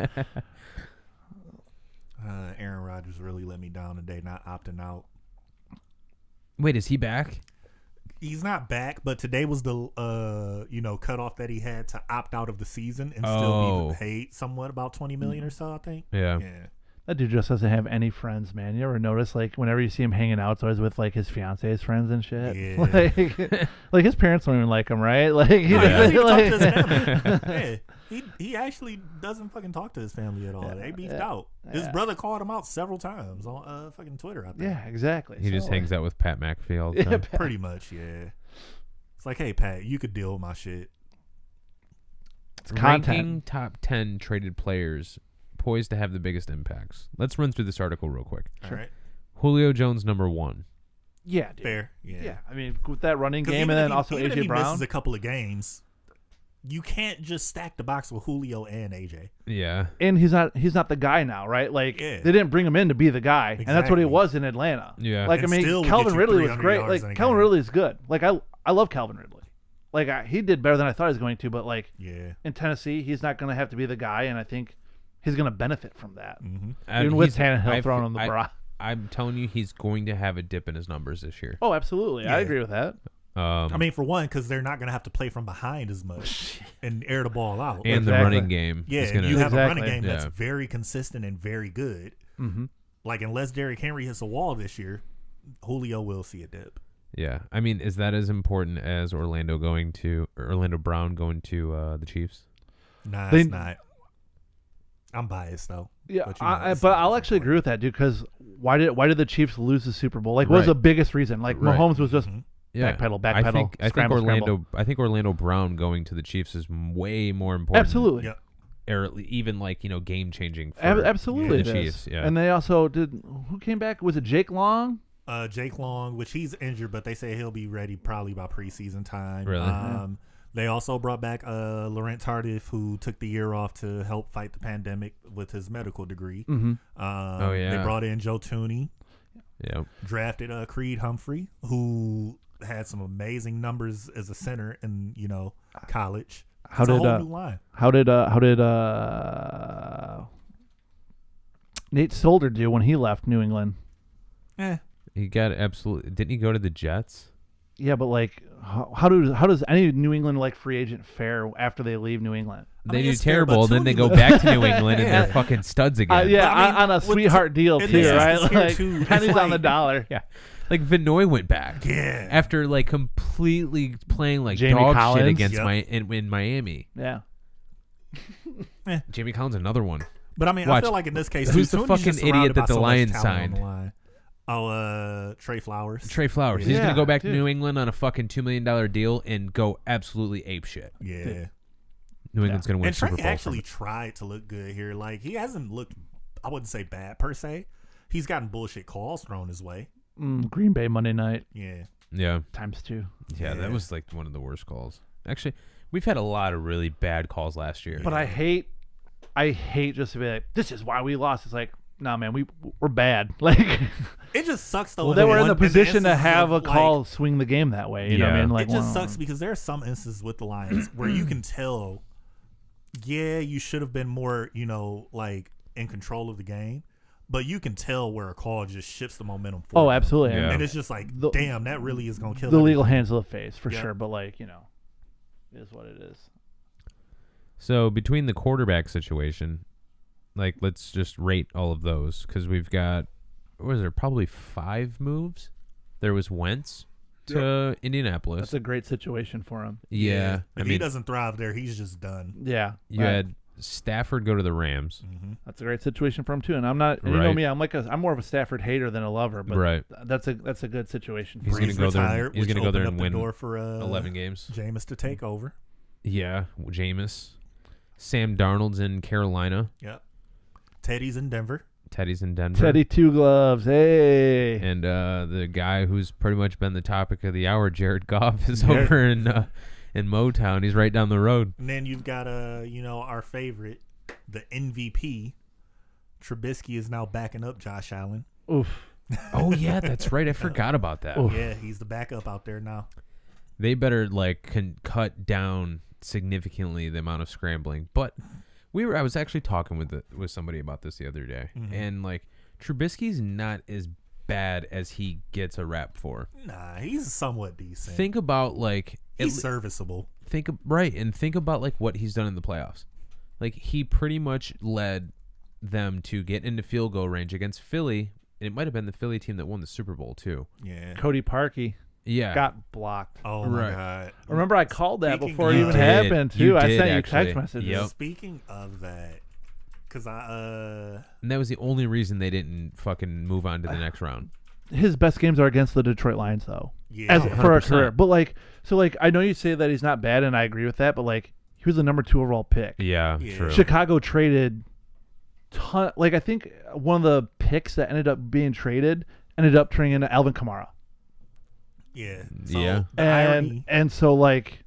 Aaron Rodgers really let me down today, not opting out. Wait, is he back? He's not back, but today was the cutoff that he had to opt out of the season and still Oh. be paid somewhat about $20 million or so, I think. Yeah. Yeah. That dude just doesn't have any friends, man. You ever notice, like, whenever you see him hanging out, it's always with, like, his fiance's friends and shit? Yeah. Like his parents don't even like him, right? Like, he No, he doesn't even talk to his like, family. Yeah. He actually doesn't fucking talk to his family at all. They beefed out. His Yeah. brother called him out several times on fucking Twitter, I think. yeah, exactly. He just So, hangs out with Pat McAfee all the time. Pretty much, yeah. It's like, hey, Pat, you could deal with my shit. It's content. Ranking top 10 traded players poised to have the biggest impacts. Let's run through this article real quick. All right. Julio Jones, number 1. Yeah, dude. Fair. Yeah. Yeah, I mean, with that running 'Cause game even and if then he- also even if AJ he Brown. misses a couple of games, you can't just stack the box with Julio and AJ. Yeah. And he's not the guy now, right? Like Yeah. they didn't bring him in to be the guy, and that's what he Exactly. was in Atlanta. Yeah. Like And I mean, still would Calvin get you Ridley was 300 great. yards in Like a Calvin game. Ridley is good. Like I love Calvin Ridley. Like he did better than I thought he was going to, but like Yeah. in Tennessee, he's not going to have to be the guy, and I think he's going to benefit from that. Mm-hmm. Even with Tannehill throwing him the bra. I'm telling you, he's going to have a dip in his numbers this year. Oh, absolutely, I Yeah. agree with that. I mean, for one, because they're not going to have to play from behind as much and air the ball out. and the Exactly. running game. Yeah, is gonna, you have a running Exactly. game that's Yeah. very consistent and very good. Mm-hmm. Like, unless Derrick Henry hits a wall this year, Julio will see a dip. Yeah. I mean, is that as important as Orlando Brown going to the Chiefs? Nah, They- it's not. I'm biased, though. Yeah, But you know, it's but not I'll as actually agree with that, dude. Because why did the Chiefs lose the Super Bowl? Like, what was Right. the biggest reason? Like, Right. Mahomes was just Mhm. Yeah. backpedal, I think scramble, Orlando. I think Orlando Brown going to the Chiefs is way more important. Absolutely. Yep. Or even like game changing. For Absolutely, the it is. Chiefs. Yeah. And they also did. Who came back? Was it Jake Long? Jake Long, which he's injured, but they say he'll be ready probably by preseason time. Really? They also brought back Laurent Tardif, who took the year off to help fight the pandemic with his medical degree. Mm-hmm. They brought in Joe Tooney. Yeah. Drafted Creed Humphrey, who had some amazing numbers as a center in college. How it's did a whole new line. how did Nate Solder do when he left New England? He got absolutely. Didn't he go to the Jets? Yeah, but like, how does any New England like free agent fare after they leave New England? They do it's fair, terrible, but then they Tooney go looked- back to New England and they're fucking studs again. Yeah, But I mean, on a with sweetheart deal and too, this right? is here Like too. It's pennies on the like- dollar. Yeah. Like Vinoy went back. Yeah. After like completely playing like Jamie dog Collins. shit against Yep. in Miami. Yeah. Jamie Collins, another one. But I mean, Watch. I feel like in this case, Who's too, the Tooney's fucking just idiot surrounded that by the so much Lions talent on signed? the line. Trey Flowers. Trey Flowers. He's Yeah, gonna go back to dude. New England on a fucking $2 million deal and go absolutely ape shit. Yeah. New England's gonna win And Trey Super Bowl. actually tried to look good here. Like, he hasn't looked, I wouldn't say bad per se. He's gotten bullshit calls thrown his way. Green Bay Monday night Yeah. yeah, ×2. yeah, that Yeah. was like one of the worst calls. Actually, we've had a lot of really bad calls last year. But I hate just to be like, this is why we lost. It's like, nah, man, we're bad. Like, It just sucks though. well, they were in the position to instances have a of, like, call swing the game that way. You know what I Yeah. mean? Like, it just well, sucks because there are some instances with the Lions where you can tell, yeah, you should have been more, like in control of the game, but you can tell where a call just shifts the momentum forward. Oh, absolutely. Yeah. And it's just like, damn, that really is going to kill The everything. legal hands of the face for Yeah. sure. But like, it is what it is. So between the quarterback situation, like let's just rate all of those because we've got, what was there, probably 5 moves. There was Wentz to Indianapolis. That's a great situation for him. yeah, I If he mean, doesn't thrive there, he's just done. Yeah. you had Stafford go to the Rams. That's a great situation for him too. And I'm not, and you know Right. me, I'm more of a Stafford hater than a lover, but Right. that's a good situation He's for gonna him. go there. Retired, He's which gonna go there opened and up the win door for 11 games. Jameis to take over. Yeah, Jameis. Sam Darnold's in Carolina. Yep. Teddy's in Denver. Teddy's in Denver. Teddy Two Gloves, hey. And the guy who's pretty much been the topic of the hour, Jared Goff, is over in Motown. He's right down the road. And then you've got our favorite, the MVP. Trubisky is now backing up Josh Allen. Oof. Oh yeah, that's right. I forgot about that. Oof. Yeah, he's the backup out there now. They better cut down significantly the amount of scrambling. But I was actually talking with somebody about this the other day, and like Trubisky's not as bad as he gets a rap for. Nah, he's somewhat decent. Think about like he's serviceable. think about like what he's done in the playoffs. Like he pretty much led them to get into field goal range against Philly. It might have been the Philly team that won the Super Bowl too. Yeah. Cody Parkey Yeah. got blocked. Oh Right. my god. Remember, I called that Speaking before it of- even You did. happened too. You I did, sent you actually. text messages. Yep. Speaking of that, because And that was the only reason they didn't fucking move on to the next round. His best games are against the Detroit Lions, though. yeah, As for a 100%. career, but like, so like, I know you say that he's not bad, and I agree with that. But like, he was the number 2 overall pick. Yeah, Yeah. true. Chicago traded like I think one of the picks that ended up being traded ended up turning into Alvin Kamara. yeah, Yeah. The irony, And so like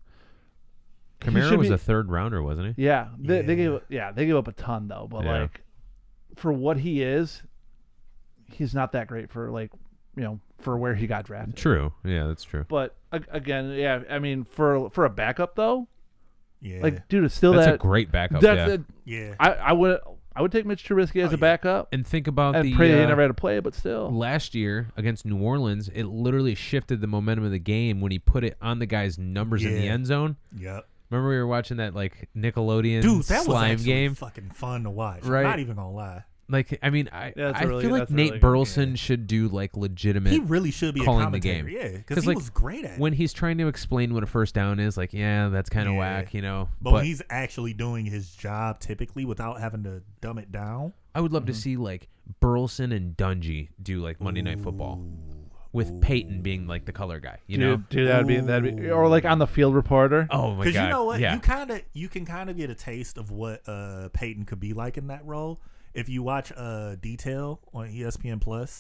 he Kamara should was be- a 3rd rounder, wasn't he? yeah, they Yeah. gave up a ton though, but Yeah. like for what he is, he's not that great for like, for where he got drafted. True. Yeah, that's true. But again, yeah, I mean for a backup though, yeah, like dude, it's still That's that a great backup. that's Yeah. yeah. I would take Mitch Trubisky as Oh, a backup And think about and the pray they never had to play, but still. last year against New Orleans, it literally shifted the momentum of the game when he put it on the guy's numbers in the Yeah. end zone. Yep. Remember we were watching that like Nickelodeon Dude, that was slime actually game? fucking fun to watch. Right. I'm not even gonna lie. Like, I mean, I Yeah, that's I a really- feel like that's a Nate really good Burleson game. should do like legitimate He really should be calling a the commentator. game. Yeah, 'Cause, because he like, was great at it. when he's trying to explain what a first down is. Like, yeah, that's kind of Yeah. whack, But when he's actually doing his job typically without having to dumb it down. I would love to see like Burleson and Dungy do like Monday Night Football with Peyton being like the color guy. You know? Dude, that'd be, or like on the field reporter. Oh my Because god! you know what, Yeah. you can kind of get a taste of what Peyton could be like in that role if you watch Detail on ESPN Plus.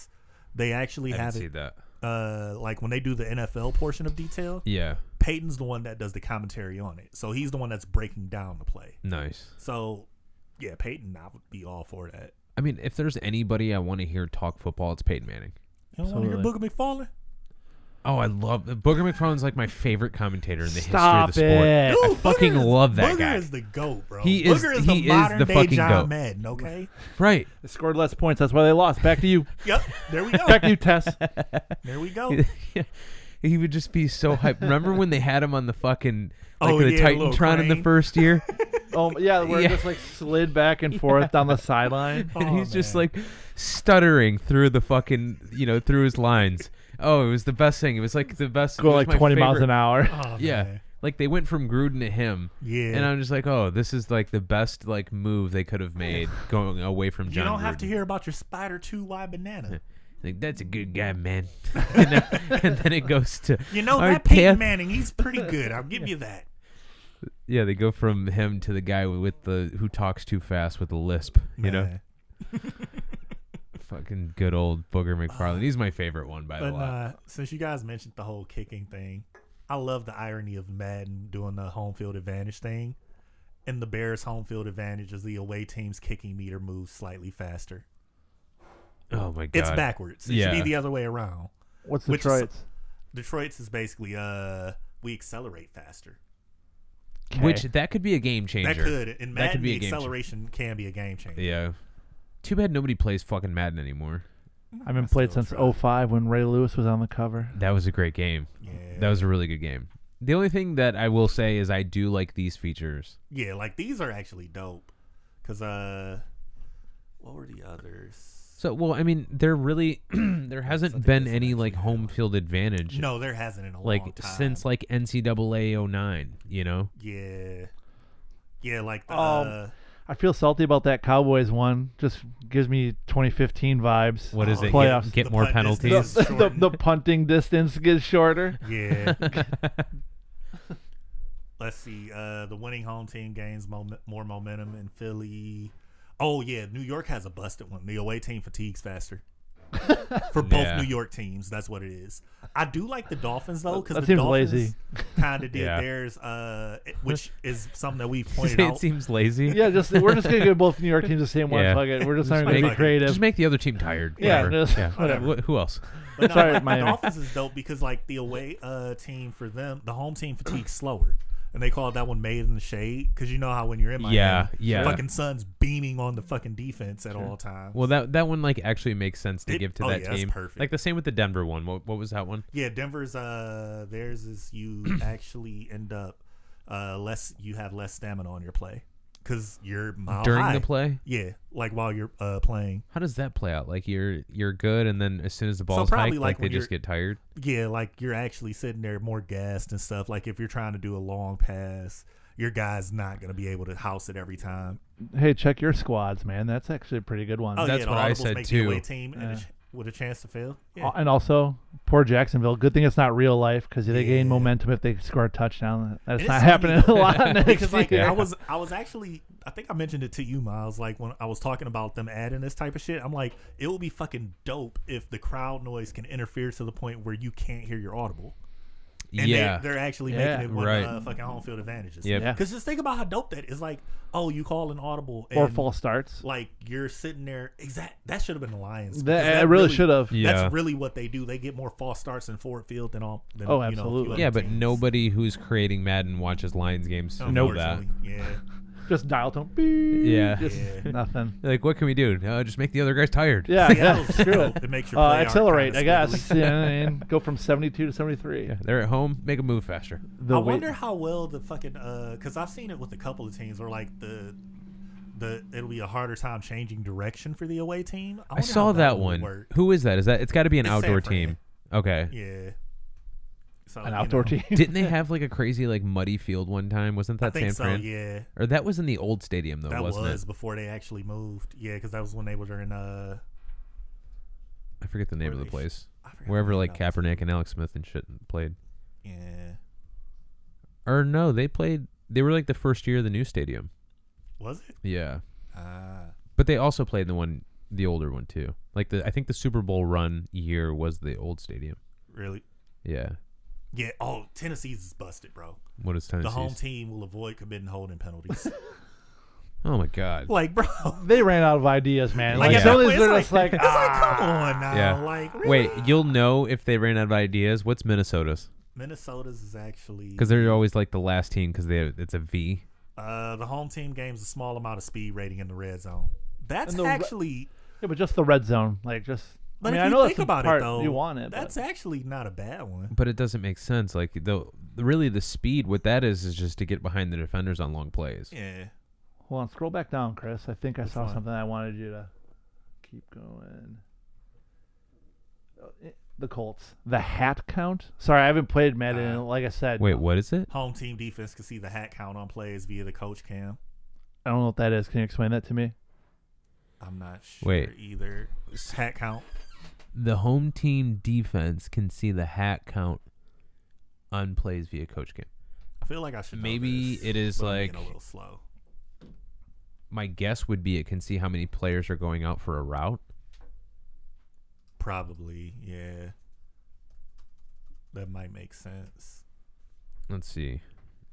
They actually I have didn't it. see that. Like when they do the NFL portion of detail, Yeah. Peyton's the one that does the commentary on it. So he's the one that's breaking down the play. Nice. So, yeah, Peyton, I would be all for that. I mean, if there's anybody I want to hear talk football, it's Peyton Manning. You don't want to hear Booger McFarland? Oh, I love Booger McFarland's like my favorite commentator in the Stop history of the sport. it. Dude, I fucking love that Booger guy. is the GOAT, bro. He is- Booger is he the is modern the day fucking John GOAT. Madden, okay? Right. They scored less points. That's why they lost. Back to you. Yep, there we go. Back to you, Tess. There we go. He would just be so hyped. Remember when they had him on the fucking Oh, the yeah, little Titantron in the crane. first year? Oh yeah, where Yeah. it just like slid back and forth down the sideline. And Oh, he's just man. like stuttering through the fucking, through his lines. Oh, it was the best thing. It was like the best. Go it was like my 20 miles favorite- an hour. Oh, Yeah. man. Like they went from Gruden to him. Yeah. And I'm just like, oh, this is like the best like move they could have made going away from You John don't have to Gruden. hear about your Spider 2Y banana. Like, that's a good guy, man. and then it goes to You know, our that Peyton Kath- Manning, he's pretty good. I'll give you that. Yeah, they go from him to the guy with the who talks too fast with a lisp. You know, Man. fucking good old Booger McFarland. He's my favorite one by the But way. since you guys mentioned the whole kicking thing, I love the irony of Madden doing the home field advantage thing. And the Bears' home field advantage is the away team's kicking meter moves slightly faster. Oh my god, It's backwards. It should Yeah. be the other way around. What's Which is- Detroit's? Detroit's is basically we accelerate faster. Which that could be a game changer. That could in That Madden could be the a game changer. acceleration can be a game changer. Yeah. Too bad nobody plays fucking Madden anymore. I haven't I played still since try. 05 when Ray Lewis was on the cover. That was a great game. Yeah. That was a really good game. The only thing that I will say is I do like these features. Yeah, like these are actually dope. Cause what were the others? So, well, I mean, there really there hasn't think been this any actually like had home one. field advantage No, there hasn't in a like long time. since like NCAA 09, you know? Yeah. Yeah, like the I feel salty about that Cowboys one. Just gives me 2015 vibes. What is Oh, it? playoffs. Get The more punt penalties. distance. The punting distance gets shorter. yeah. Let's see. The winning home team gains more momentum in Philly. Oh yeah, New York has a busted one. The away team fatigues faster. For both Yeah. New York teams, that's what it is. I do like the Dolphins though, because That the seems Dolphins lazy. kind of did Yeah. theirs, which is something that we've You pointed say out. it seems lazy. Yeah, we're just gonna give both New York teams the same one. Yeah. Fuck it. We're just not Just gonna be make- creative. Just make the other team tired. Yeah, Whatever. just- yeah. whatever. Who else? But no, Sorry, like, the Miami. Dolphins is dope because like the away team for them, the home team fatigues slower, and they call it that one "made in the shade" because you know how when you're in Miami, Yeah. the fucking sun's beaming on the fucking defense at all times. Well, that one like actually makes sense to give to that yeah, it's team. perfect. Like the same with the Denver one. What was that one? Yeah, Denver's theirs is you actually end up you have less stamina on your play because you're mile During high. the play? Yeah, like while you're playing. How does that play out? Like you're good, and then as soon as the ball's probably hiked, like they when just you're- get tired. Yeah, like you're actually sitting there more gassed and stuff. Like if you're trying to do a long pass, your guy's not going to be able to house it every time. Hey, check your squads, man. That's actually a pretty good one. Oh, That's yeah, the what I audibles said, make too. The away team and Yeah. with a chance to fail. Yeah. And also, poor Jacksonville. Good thing it's not real life because they gain Yeah. momentum if they score a touchdown. That's And not it's happening funny, a lot next because like year. I was actually I think I mentioned it to you, Miles. Like when I was talking about them adding this type of shit, I'm like, it would be fucking dope if the crowd noise can interfere to the point where you can't hear your audible. And Yeah. they're actually Yeah. making it one Right. fucking home field advantages. Yep. Yeah. Because just think about how dope that is. Like, oh, you call an audible Or and, false starts. like you're sitting there. That should have been the Lions. That, because it really should have. Yeah. That's really what they do. They get more false starts in forward field than all. Than, Oh, you know, a few absolutely. other Yeah, but teams. nobody who's creating Madden watches Lions games. Know that. Unfortunately, Yeah. Just dial tone. Beep. Yeah. Just Yeah. nothing. Like, what can we do? Just make the other guys tired. Yeah, Seattle's yeah. Screw dope. it. It makes your play arc Accelerate, kinda I guess. squiggly. Yeah, and go from 72 to 73. Yeah, they're at home. Make them move faster. The I weight- wonder how well the fucking because I've seen it with a couple of teams where like the it'll be a harder time changing direction for the away team. I wonder saw how that will one. work. Who is that? Is that? It's got to be an It's San outdoor Fran. team. Okay. Yeah. So, An you outdoor know, team. Didn't they have like a crazy like muddy field one time? Wasn't I that think San so. Fran? Yeah. Or that was in the old stadium though, That wasn't was it? before they actually moved. Yeah, because that was when they were in I forget the name where of the they sh- place. I forgot Wherever the like name of it. Kaepernick and Alex Smith and shit played. Yeah. Or no, they played. They were like the first year of the new stadium. Was it? Yeah, Ah. but they also played in the one the older one too. Like I think the Super Bowl run year was the old stadium. Really? Yeah. Yeah. Oh, Tennessee's is busted, bro. What is Tennessee? The home team will avoid committing holding penalties. Oh my God. Like, bro. They ran out of ideas, man. Like, Like, at some that of point, these are it's just like, it's like, come on now. Yeah. Like, really? Wait, you'll know if they ran out of ideas. What's Minnesota's? Minnesota's is actually Because they're always like the last team because it's a V. the home team gains a small amount of speed rating in the red zone. That's And the actually. yeah, but just the red zone, like just. But I mean, if I you know think that's the about part it, though, you want it. that's actually not a bad one. But it doesn't make sense. Like really the speed, what that is just to get behind the defenders on long plays. Yeah. Hold on, scroll back down, Chris. I think I saw one? something I wanted you to keep going. The Colts. The hat count? Sorry, I haven't played Madden. Like I said, Wait, what is it? Home team defense can see the hat count on plays via the coach cam. I don't know what that is. Can you explain that to me? I'm not sure Wait. either. Hat count. The home team defense can see the hat count on plays via coach cam. I feel like I should know Maybe this, it is but I'm like getting a little slow. my guess would be it can see how many players are going out for a route. Probably, yeah. That might make sense. Let's see.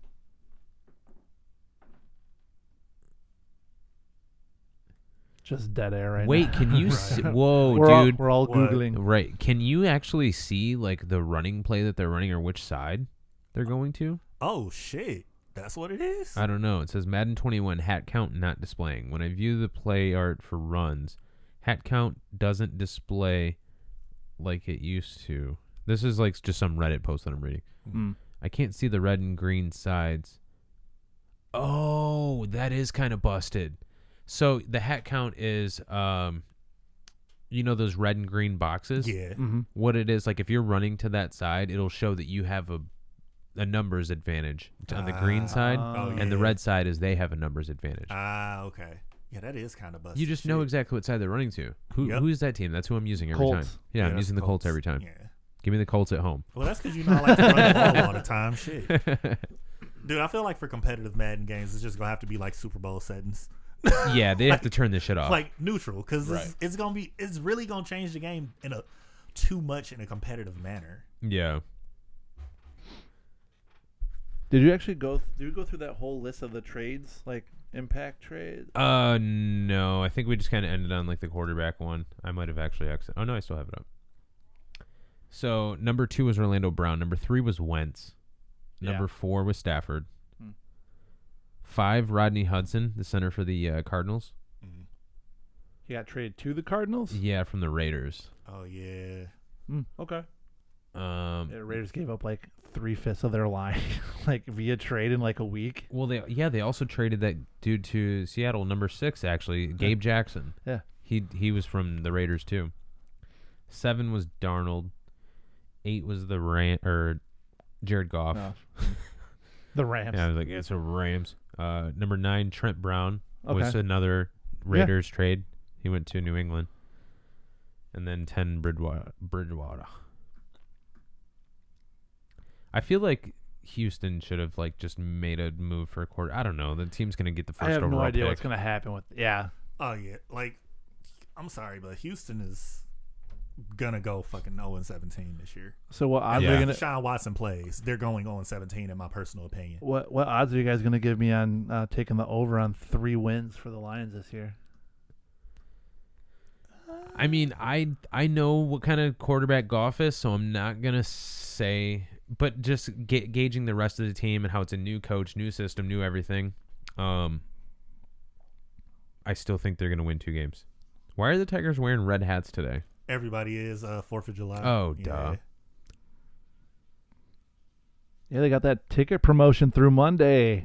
Just dead air right Wait, now. can you see? Whoa, dude. We're all What? Googling. Right. Can you actually see like the running play that they're running or which side they're going to? Oh shit, that's what it is. I don't know. It says Madden 21 hat count not displaying. When I view the play art for runs, hat count doesn't display like it used to. This is like just some Reddit post that I'm reading. Mm. I can't see the red and green sides. Oh, that is kind of busted. So the hat count is, you know, those red and green boxes. Yeah. Mm-hmm. What it is, like if you're running to that side, it'll show that you have a numbers advantage on the green side, Oh, and the yeah. red side is they have a numbers advantage. Okay. Yeah, that is kind of busted. You just know shit. exactly what side they're running to. Yep. Who's that team? That's who I'm using every Colts. time. Yeah, I'm that's using the Colts every time. Yeah. Give me the Colts at home. Well, that's because you know I like to run the ball all the time. Shit. Dude, I feel like for competitive Madden games, it's just going to have to be like Super Bowl settings. Yeah, they have to turn this shit off. Like neutral, because Right. it's really going to change the game in a too much in a competitive manner. Yeah. Did you actually go? Did you go through that whole list of the trades, like impact trade? No. I think we just kind of ended on like the quarterback one. I might have actually Oh no, I still have it up. So number 2 was Orlando Brown. Number 3 was Wentz. Number 4 was Stafford. 5, Rodney Hudson, the center for the Cardinals. He got traded to the Cardinals. Yeah, from the Raiders. Oh yeah. Okay. Um, The Raiders gave up like 3/5 of their line, like via trade in like a week. well, they also traded that dude to Seattle, number 6 actually, Gabe Jackson. Yeah. He was from the Raiders too. 7 was Darnold. 8 was Jared Goff. No. The Rams. Yeah, I was like, it's a Rams. Number 9, Trent Brown was Okay. another Raiders trade. He went to New England. And then 10, Bridgewater. I feel like Houston should have like just made a move for a quarter. I don't know. The team's gonna get the first I have overall no idea pick. what's gonna happen with. Yeah. Oh yeah. Like, I'm sorry, but Houston is gonna go fucking 0-17 this year. So what odds Yeah. are you gonna? Deshaun Watson plays. They're going 0-17 in my personal opinion. What odds are you guys gonna give me on taking the over on 3 wins for the Lions this year? I mean, I know what kind of quarterback Goff is, so I'm not gonna say. But just gauging the rest of the team and how it's a new coach, new system, new everything. I still think they're gonna win 2 games. Why are the Tigers wearing red hats today? Everybody is 4th of July. Oh, Yeah. duh. Yeah, they got that ticket promotion through Monday.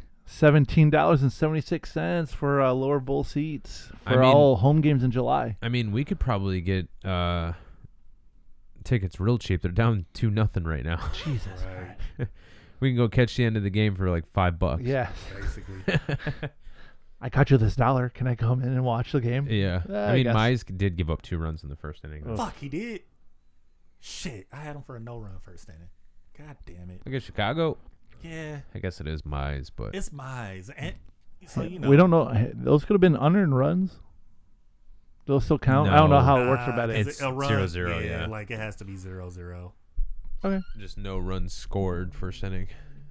$17.76 for lower bowl seats I for mean- all home games in July. I mean, we could probably get tickets real cheap. They're down 2-0 right now. Jesus. Right. We can go catch the end of the game for like $5. Yes. Basically. I got you this $1. Can I come in and watch the game? Yeah. I I mean, guess. Mize did give up 2 runs in the first inning. Oh. Fuck, he did. Shit, I had him for a no-run first inning. God damn it. Look at Chicago. Yeah, I guess it is Mize, but it's Mize, and so you know We don't know. Those could have been unearned runs. They'll still count. I don't know how it works for Nah, betting. 'cause It's a run, 0-0, yeah. Like it has to be 0-0. Okay. Just no runs scored first inning.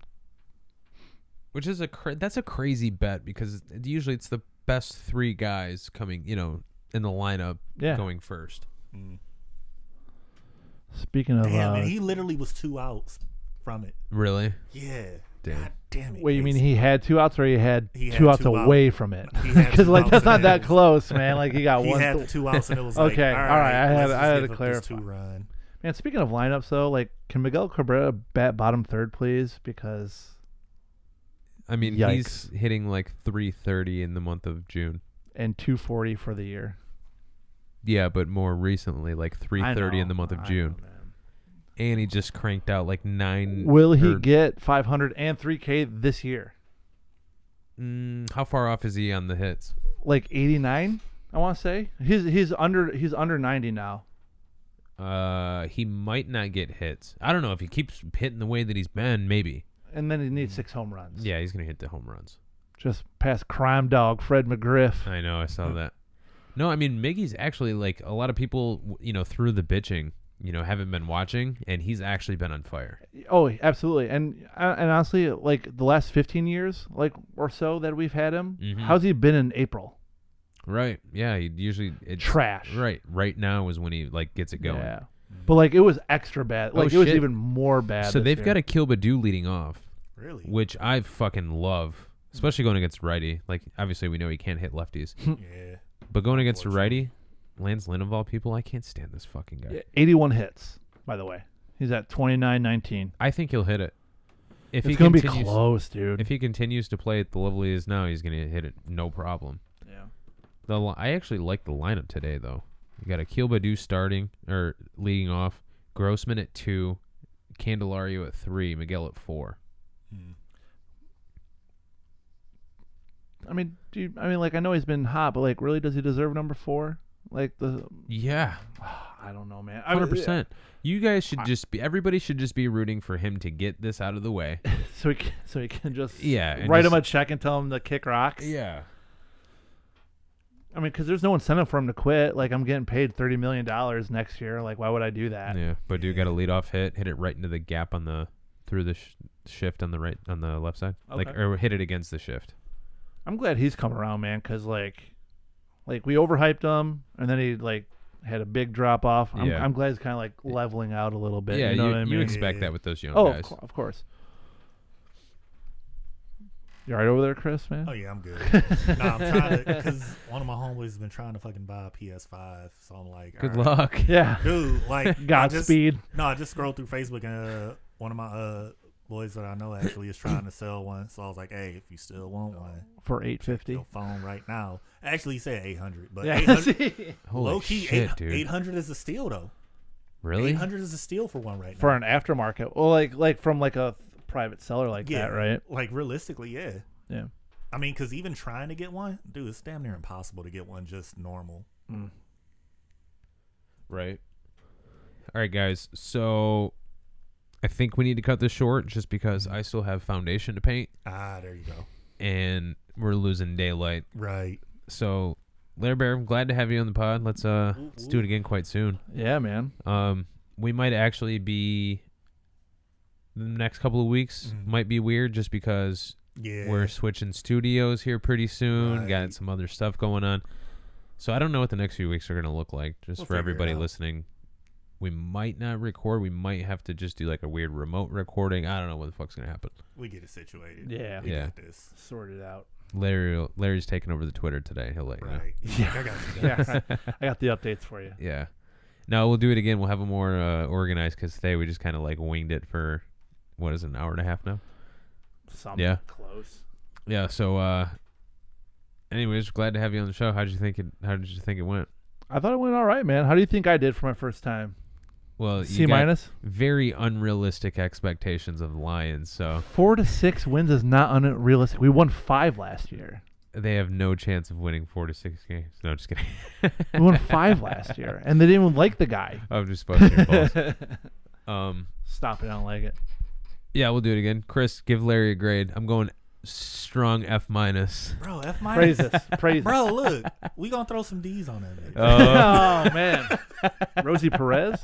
Which is that's a crazy bet because usually it's the best 3 guys coming, in the lineup going first. Mm. Speaking of, Damn, and he literally was 2 outs from it. Really? Yeah. Damn. God damn it. wait, you mean Casey. he had 2 outs or he had He had 2 outs two out. away from it? He had Because 2 like outs that's not and that it was- close, man. Like he got He one. had the 2 outs and it was like, Okay, all all right, I let's had just to give up this clarify. 2-run. Man, speaking of lineups though, like can Miguel Cabrera bat bottom third, please? Because I mean, Yikes. he's hitting like 330 in the month of June. and 240 for the year. Yeah, but more recently, like 330 in the month of I know, June. man. And he just cranked out like 9. Will he or- get 500 and 3K this year? How far off is he on the hits? Like 89, I want to say. He's under 90 now. He might not get hits. I don't know if he keeps hitting the way that he's been. Maybe. And then he needs 6 home runs. Yeah, he's gonna hit the home runs. Just past crime dog Fred McGriff. I know. I saw that. No, I mean Miggy's actually like a lot of people, through the bitching, haven't been watching, and he's actually been on fire. Oh, absolutely. And honestly, like the last 15 years, like or so that we've had him, Mhm. how's he been in April? Right. Yeah. He usually Trash. Right. Right now is when he like gets it going. Yeah. But like it was extra bad. Like Oh, it was shit. even more bad. So this they've year. got a Kilbadu leading off, Really? which I fucking love, especially going against righty. Like obviously we know he can't hit lefties, Yeah. but going against a Unfortunately. righty, Lance Lynn of all people, I can't stand this fucking guy. 81 hits, by the way. He's at 29-19. I think he'll hit it. If It's he gonna be continues, close, dude. if he continues to play at the level he is now, he's gonna hit it no problem. Yeah. I actually like the lineup today though. You got a Kilbadu starting or leading off, Grossman at 2, Candelario at 3, Miguel at 4. Mm. I mean, dude. I mean, like I know he's been hot, but like, really, does he deserve number 4? Like the, Yeah, I don't know, man. I mean, 100%. You guys should everybody should just be rooting for him to get this out of the way. So he can just Yeah, and write just- him a check and tell him to kick rocks. Yeah. I mean, because there's no incentive for him to quit. Like I'm getting paid $30 million next year. Like why would I do that? Yeah, but Badu got a leadoff hit it right into the gap on the through the shift on the left side, like Okay. or hit it against the shift. I'm glad he's come around, man. Because like we overhyped him, and then he like had a big drop off. Yeah. I'm glad he's kind of like leveling out a little bit. Yeah, you know what I you mean? expect Yeah. that with those young Oh, guys. of course. You all right over there, Chris, man? Oh yeah, I'm good. Nah, I'm trying to, because one of my homeboys has been trying to fucking buy a PS5, so I'm like, Good all right. luck. Yeah. dude. Like, Godspeed. I just scrolled through Facebook and one of my boys that I know actually is trying to sell one. So I was like, hey, if you still want one, For $850. your phone right now. Actually, he said 800, but Yeah. 800, Holy low key, shit, dude. 800 is a steal though. Really? 800 is a steal for one right now. For an aftermarket. Well, like from like a private seller like that, right? Like realistically, yeah. Yeah. I mean, because even trying to get one, dude, it's damn near impossible to get one just normal. Right. All right, guys. So I think we need to cut this short just because I still have foundation to paint Ah, there you go. and we're losing daylight. Right. So, Larry Bear, I'm glad to have you on the pod. Let's do it again quite soon. Yeah, man. We might actually be the next couple of weeks might be weird just because Yeah. we're switching studios here pretty soon. Right. Got some other stuff going on. So I don't know what the next few weeks are going to look like. Just We'll for figure it everybody out. listening, we might not record. We might have to just do like a weird remote recording. I don't know what the fuck's going to happen. We get it situated. Yeah. We Yeah. got this. Sorted out. Larry's taking over the Twitter today. He'll let you know. Right. Yeah. I got you. Yeah. I got the updates for you. Yeah. No, we'll do it again. We'll have it more organized because today we just kind of like winged it for, what is it, an hour and a half now? Something Yeah. close. Yeah. So, anyways, glad to have you on the show. How did you think it went? I thought it went all right, man. How do you think I did for my first time? Well, C you got minus? very unrealistic expectations of the Lions, so 4 to 6 wins is not unrealistic. We won 5 last year. they have no chance of winning 4 to 6 games. No, just kidding. We won 5 last year, and they didn't even like the guy. I'm just busting your balls. Stop it. I don't like it. Yeah, we'll do it again. Chris, give Larry a grade. I'm going strong F minus. Bro, F minus. Praise this. Praise Bro, look, we gonna throw some D's on that. Nigga. Oh man, Rosie Perez.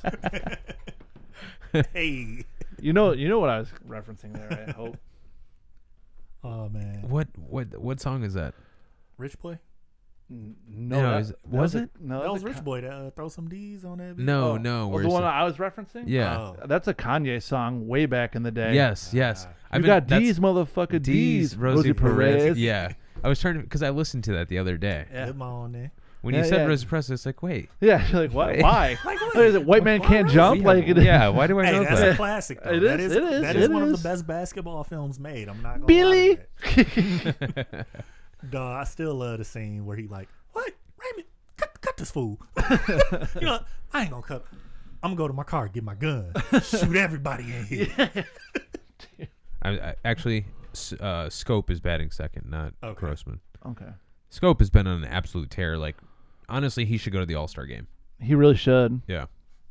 Hey. You know what I was referencing there. I hope. Oh man. What song is that? Rich Boy. No, was it? No, That was Rich Boy. To throw some D's on that. No, Oh, no. the where's one it? I was referencing. Yeah. Oh. That's a Kanye song way back in the day. Yes. You got D's, motherfucker. D's. Rosie Perez. Perez. Yeah. I was trying to because I listened to that the other day. Yeah. Come on there. When Yeah, you said yeah. Rosie Perez, it's like, wait. Yeah. You're like, what? Why? Like, What is it? White man can't Rosie? jump. Like, yeah. Why do I Hey, know that's that? a classic. Though. It That is, is. it is, That it is one of is. the best basketball films made. I'm not gonna Billy. lie to that. Duh, I still love the scene where he like, what? Raymond, cut this fool. You know, I ain't gonna cut. I'm gonna go to my car, get my gun, shoot everybody in here. I actually, Scope is batting second, not Okay. Grossman. Okay. Scope has been on an absolute tear. Like, honestly, he should go to the All-Star game. He really should. Yeah.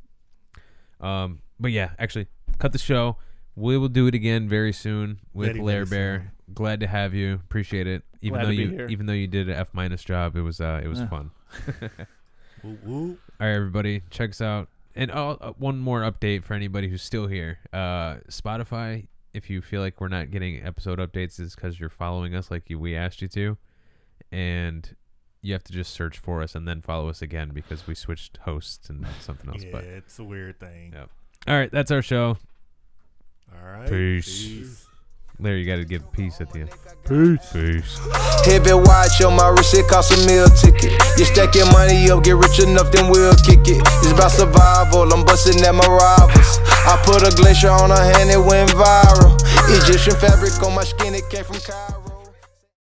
But yeah, actually, cut the show. We will do it again very soon with Very, Lair very Bear. Glad to have you. Appreciate it. Glad to be here. Even though you did an F minus job, it was Yeah. fun. Woo, woo. All right, everybody, check us out. And one more update for anybody who's still here. Spotify, if you feel like we're not getting episode updates, is because you're following us like we asked you to. And you have to just search for us and then follow us again because we switched hosts and something else. Yeah, But it's a weird thing. Yep. All right, that's our show. All right. Peace. Larry, you got to give peace at the end. Peace. Heavy watch on my wrist, it cost a meal ticket. You stack your money up, get rich enough, then we'll kick it. It's about survival, I'm busting at my rivals. I put a glacier on her hand, it went viral. Egyptian fabric on my skin, it came from Cairo.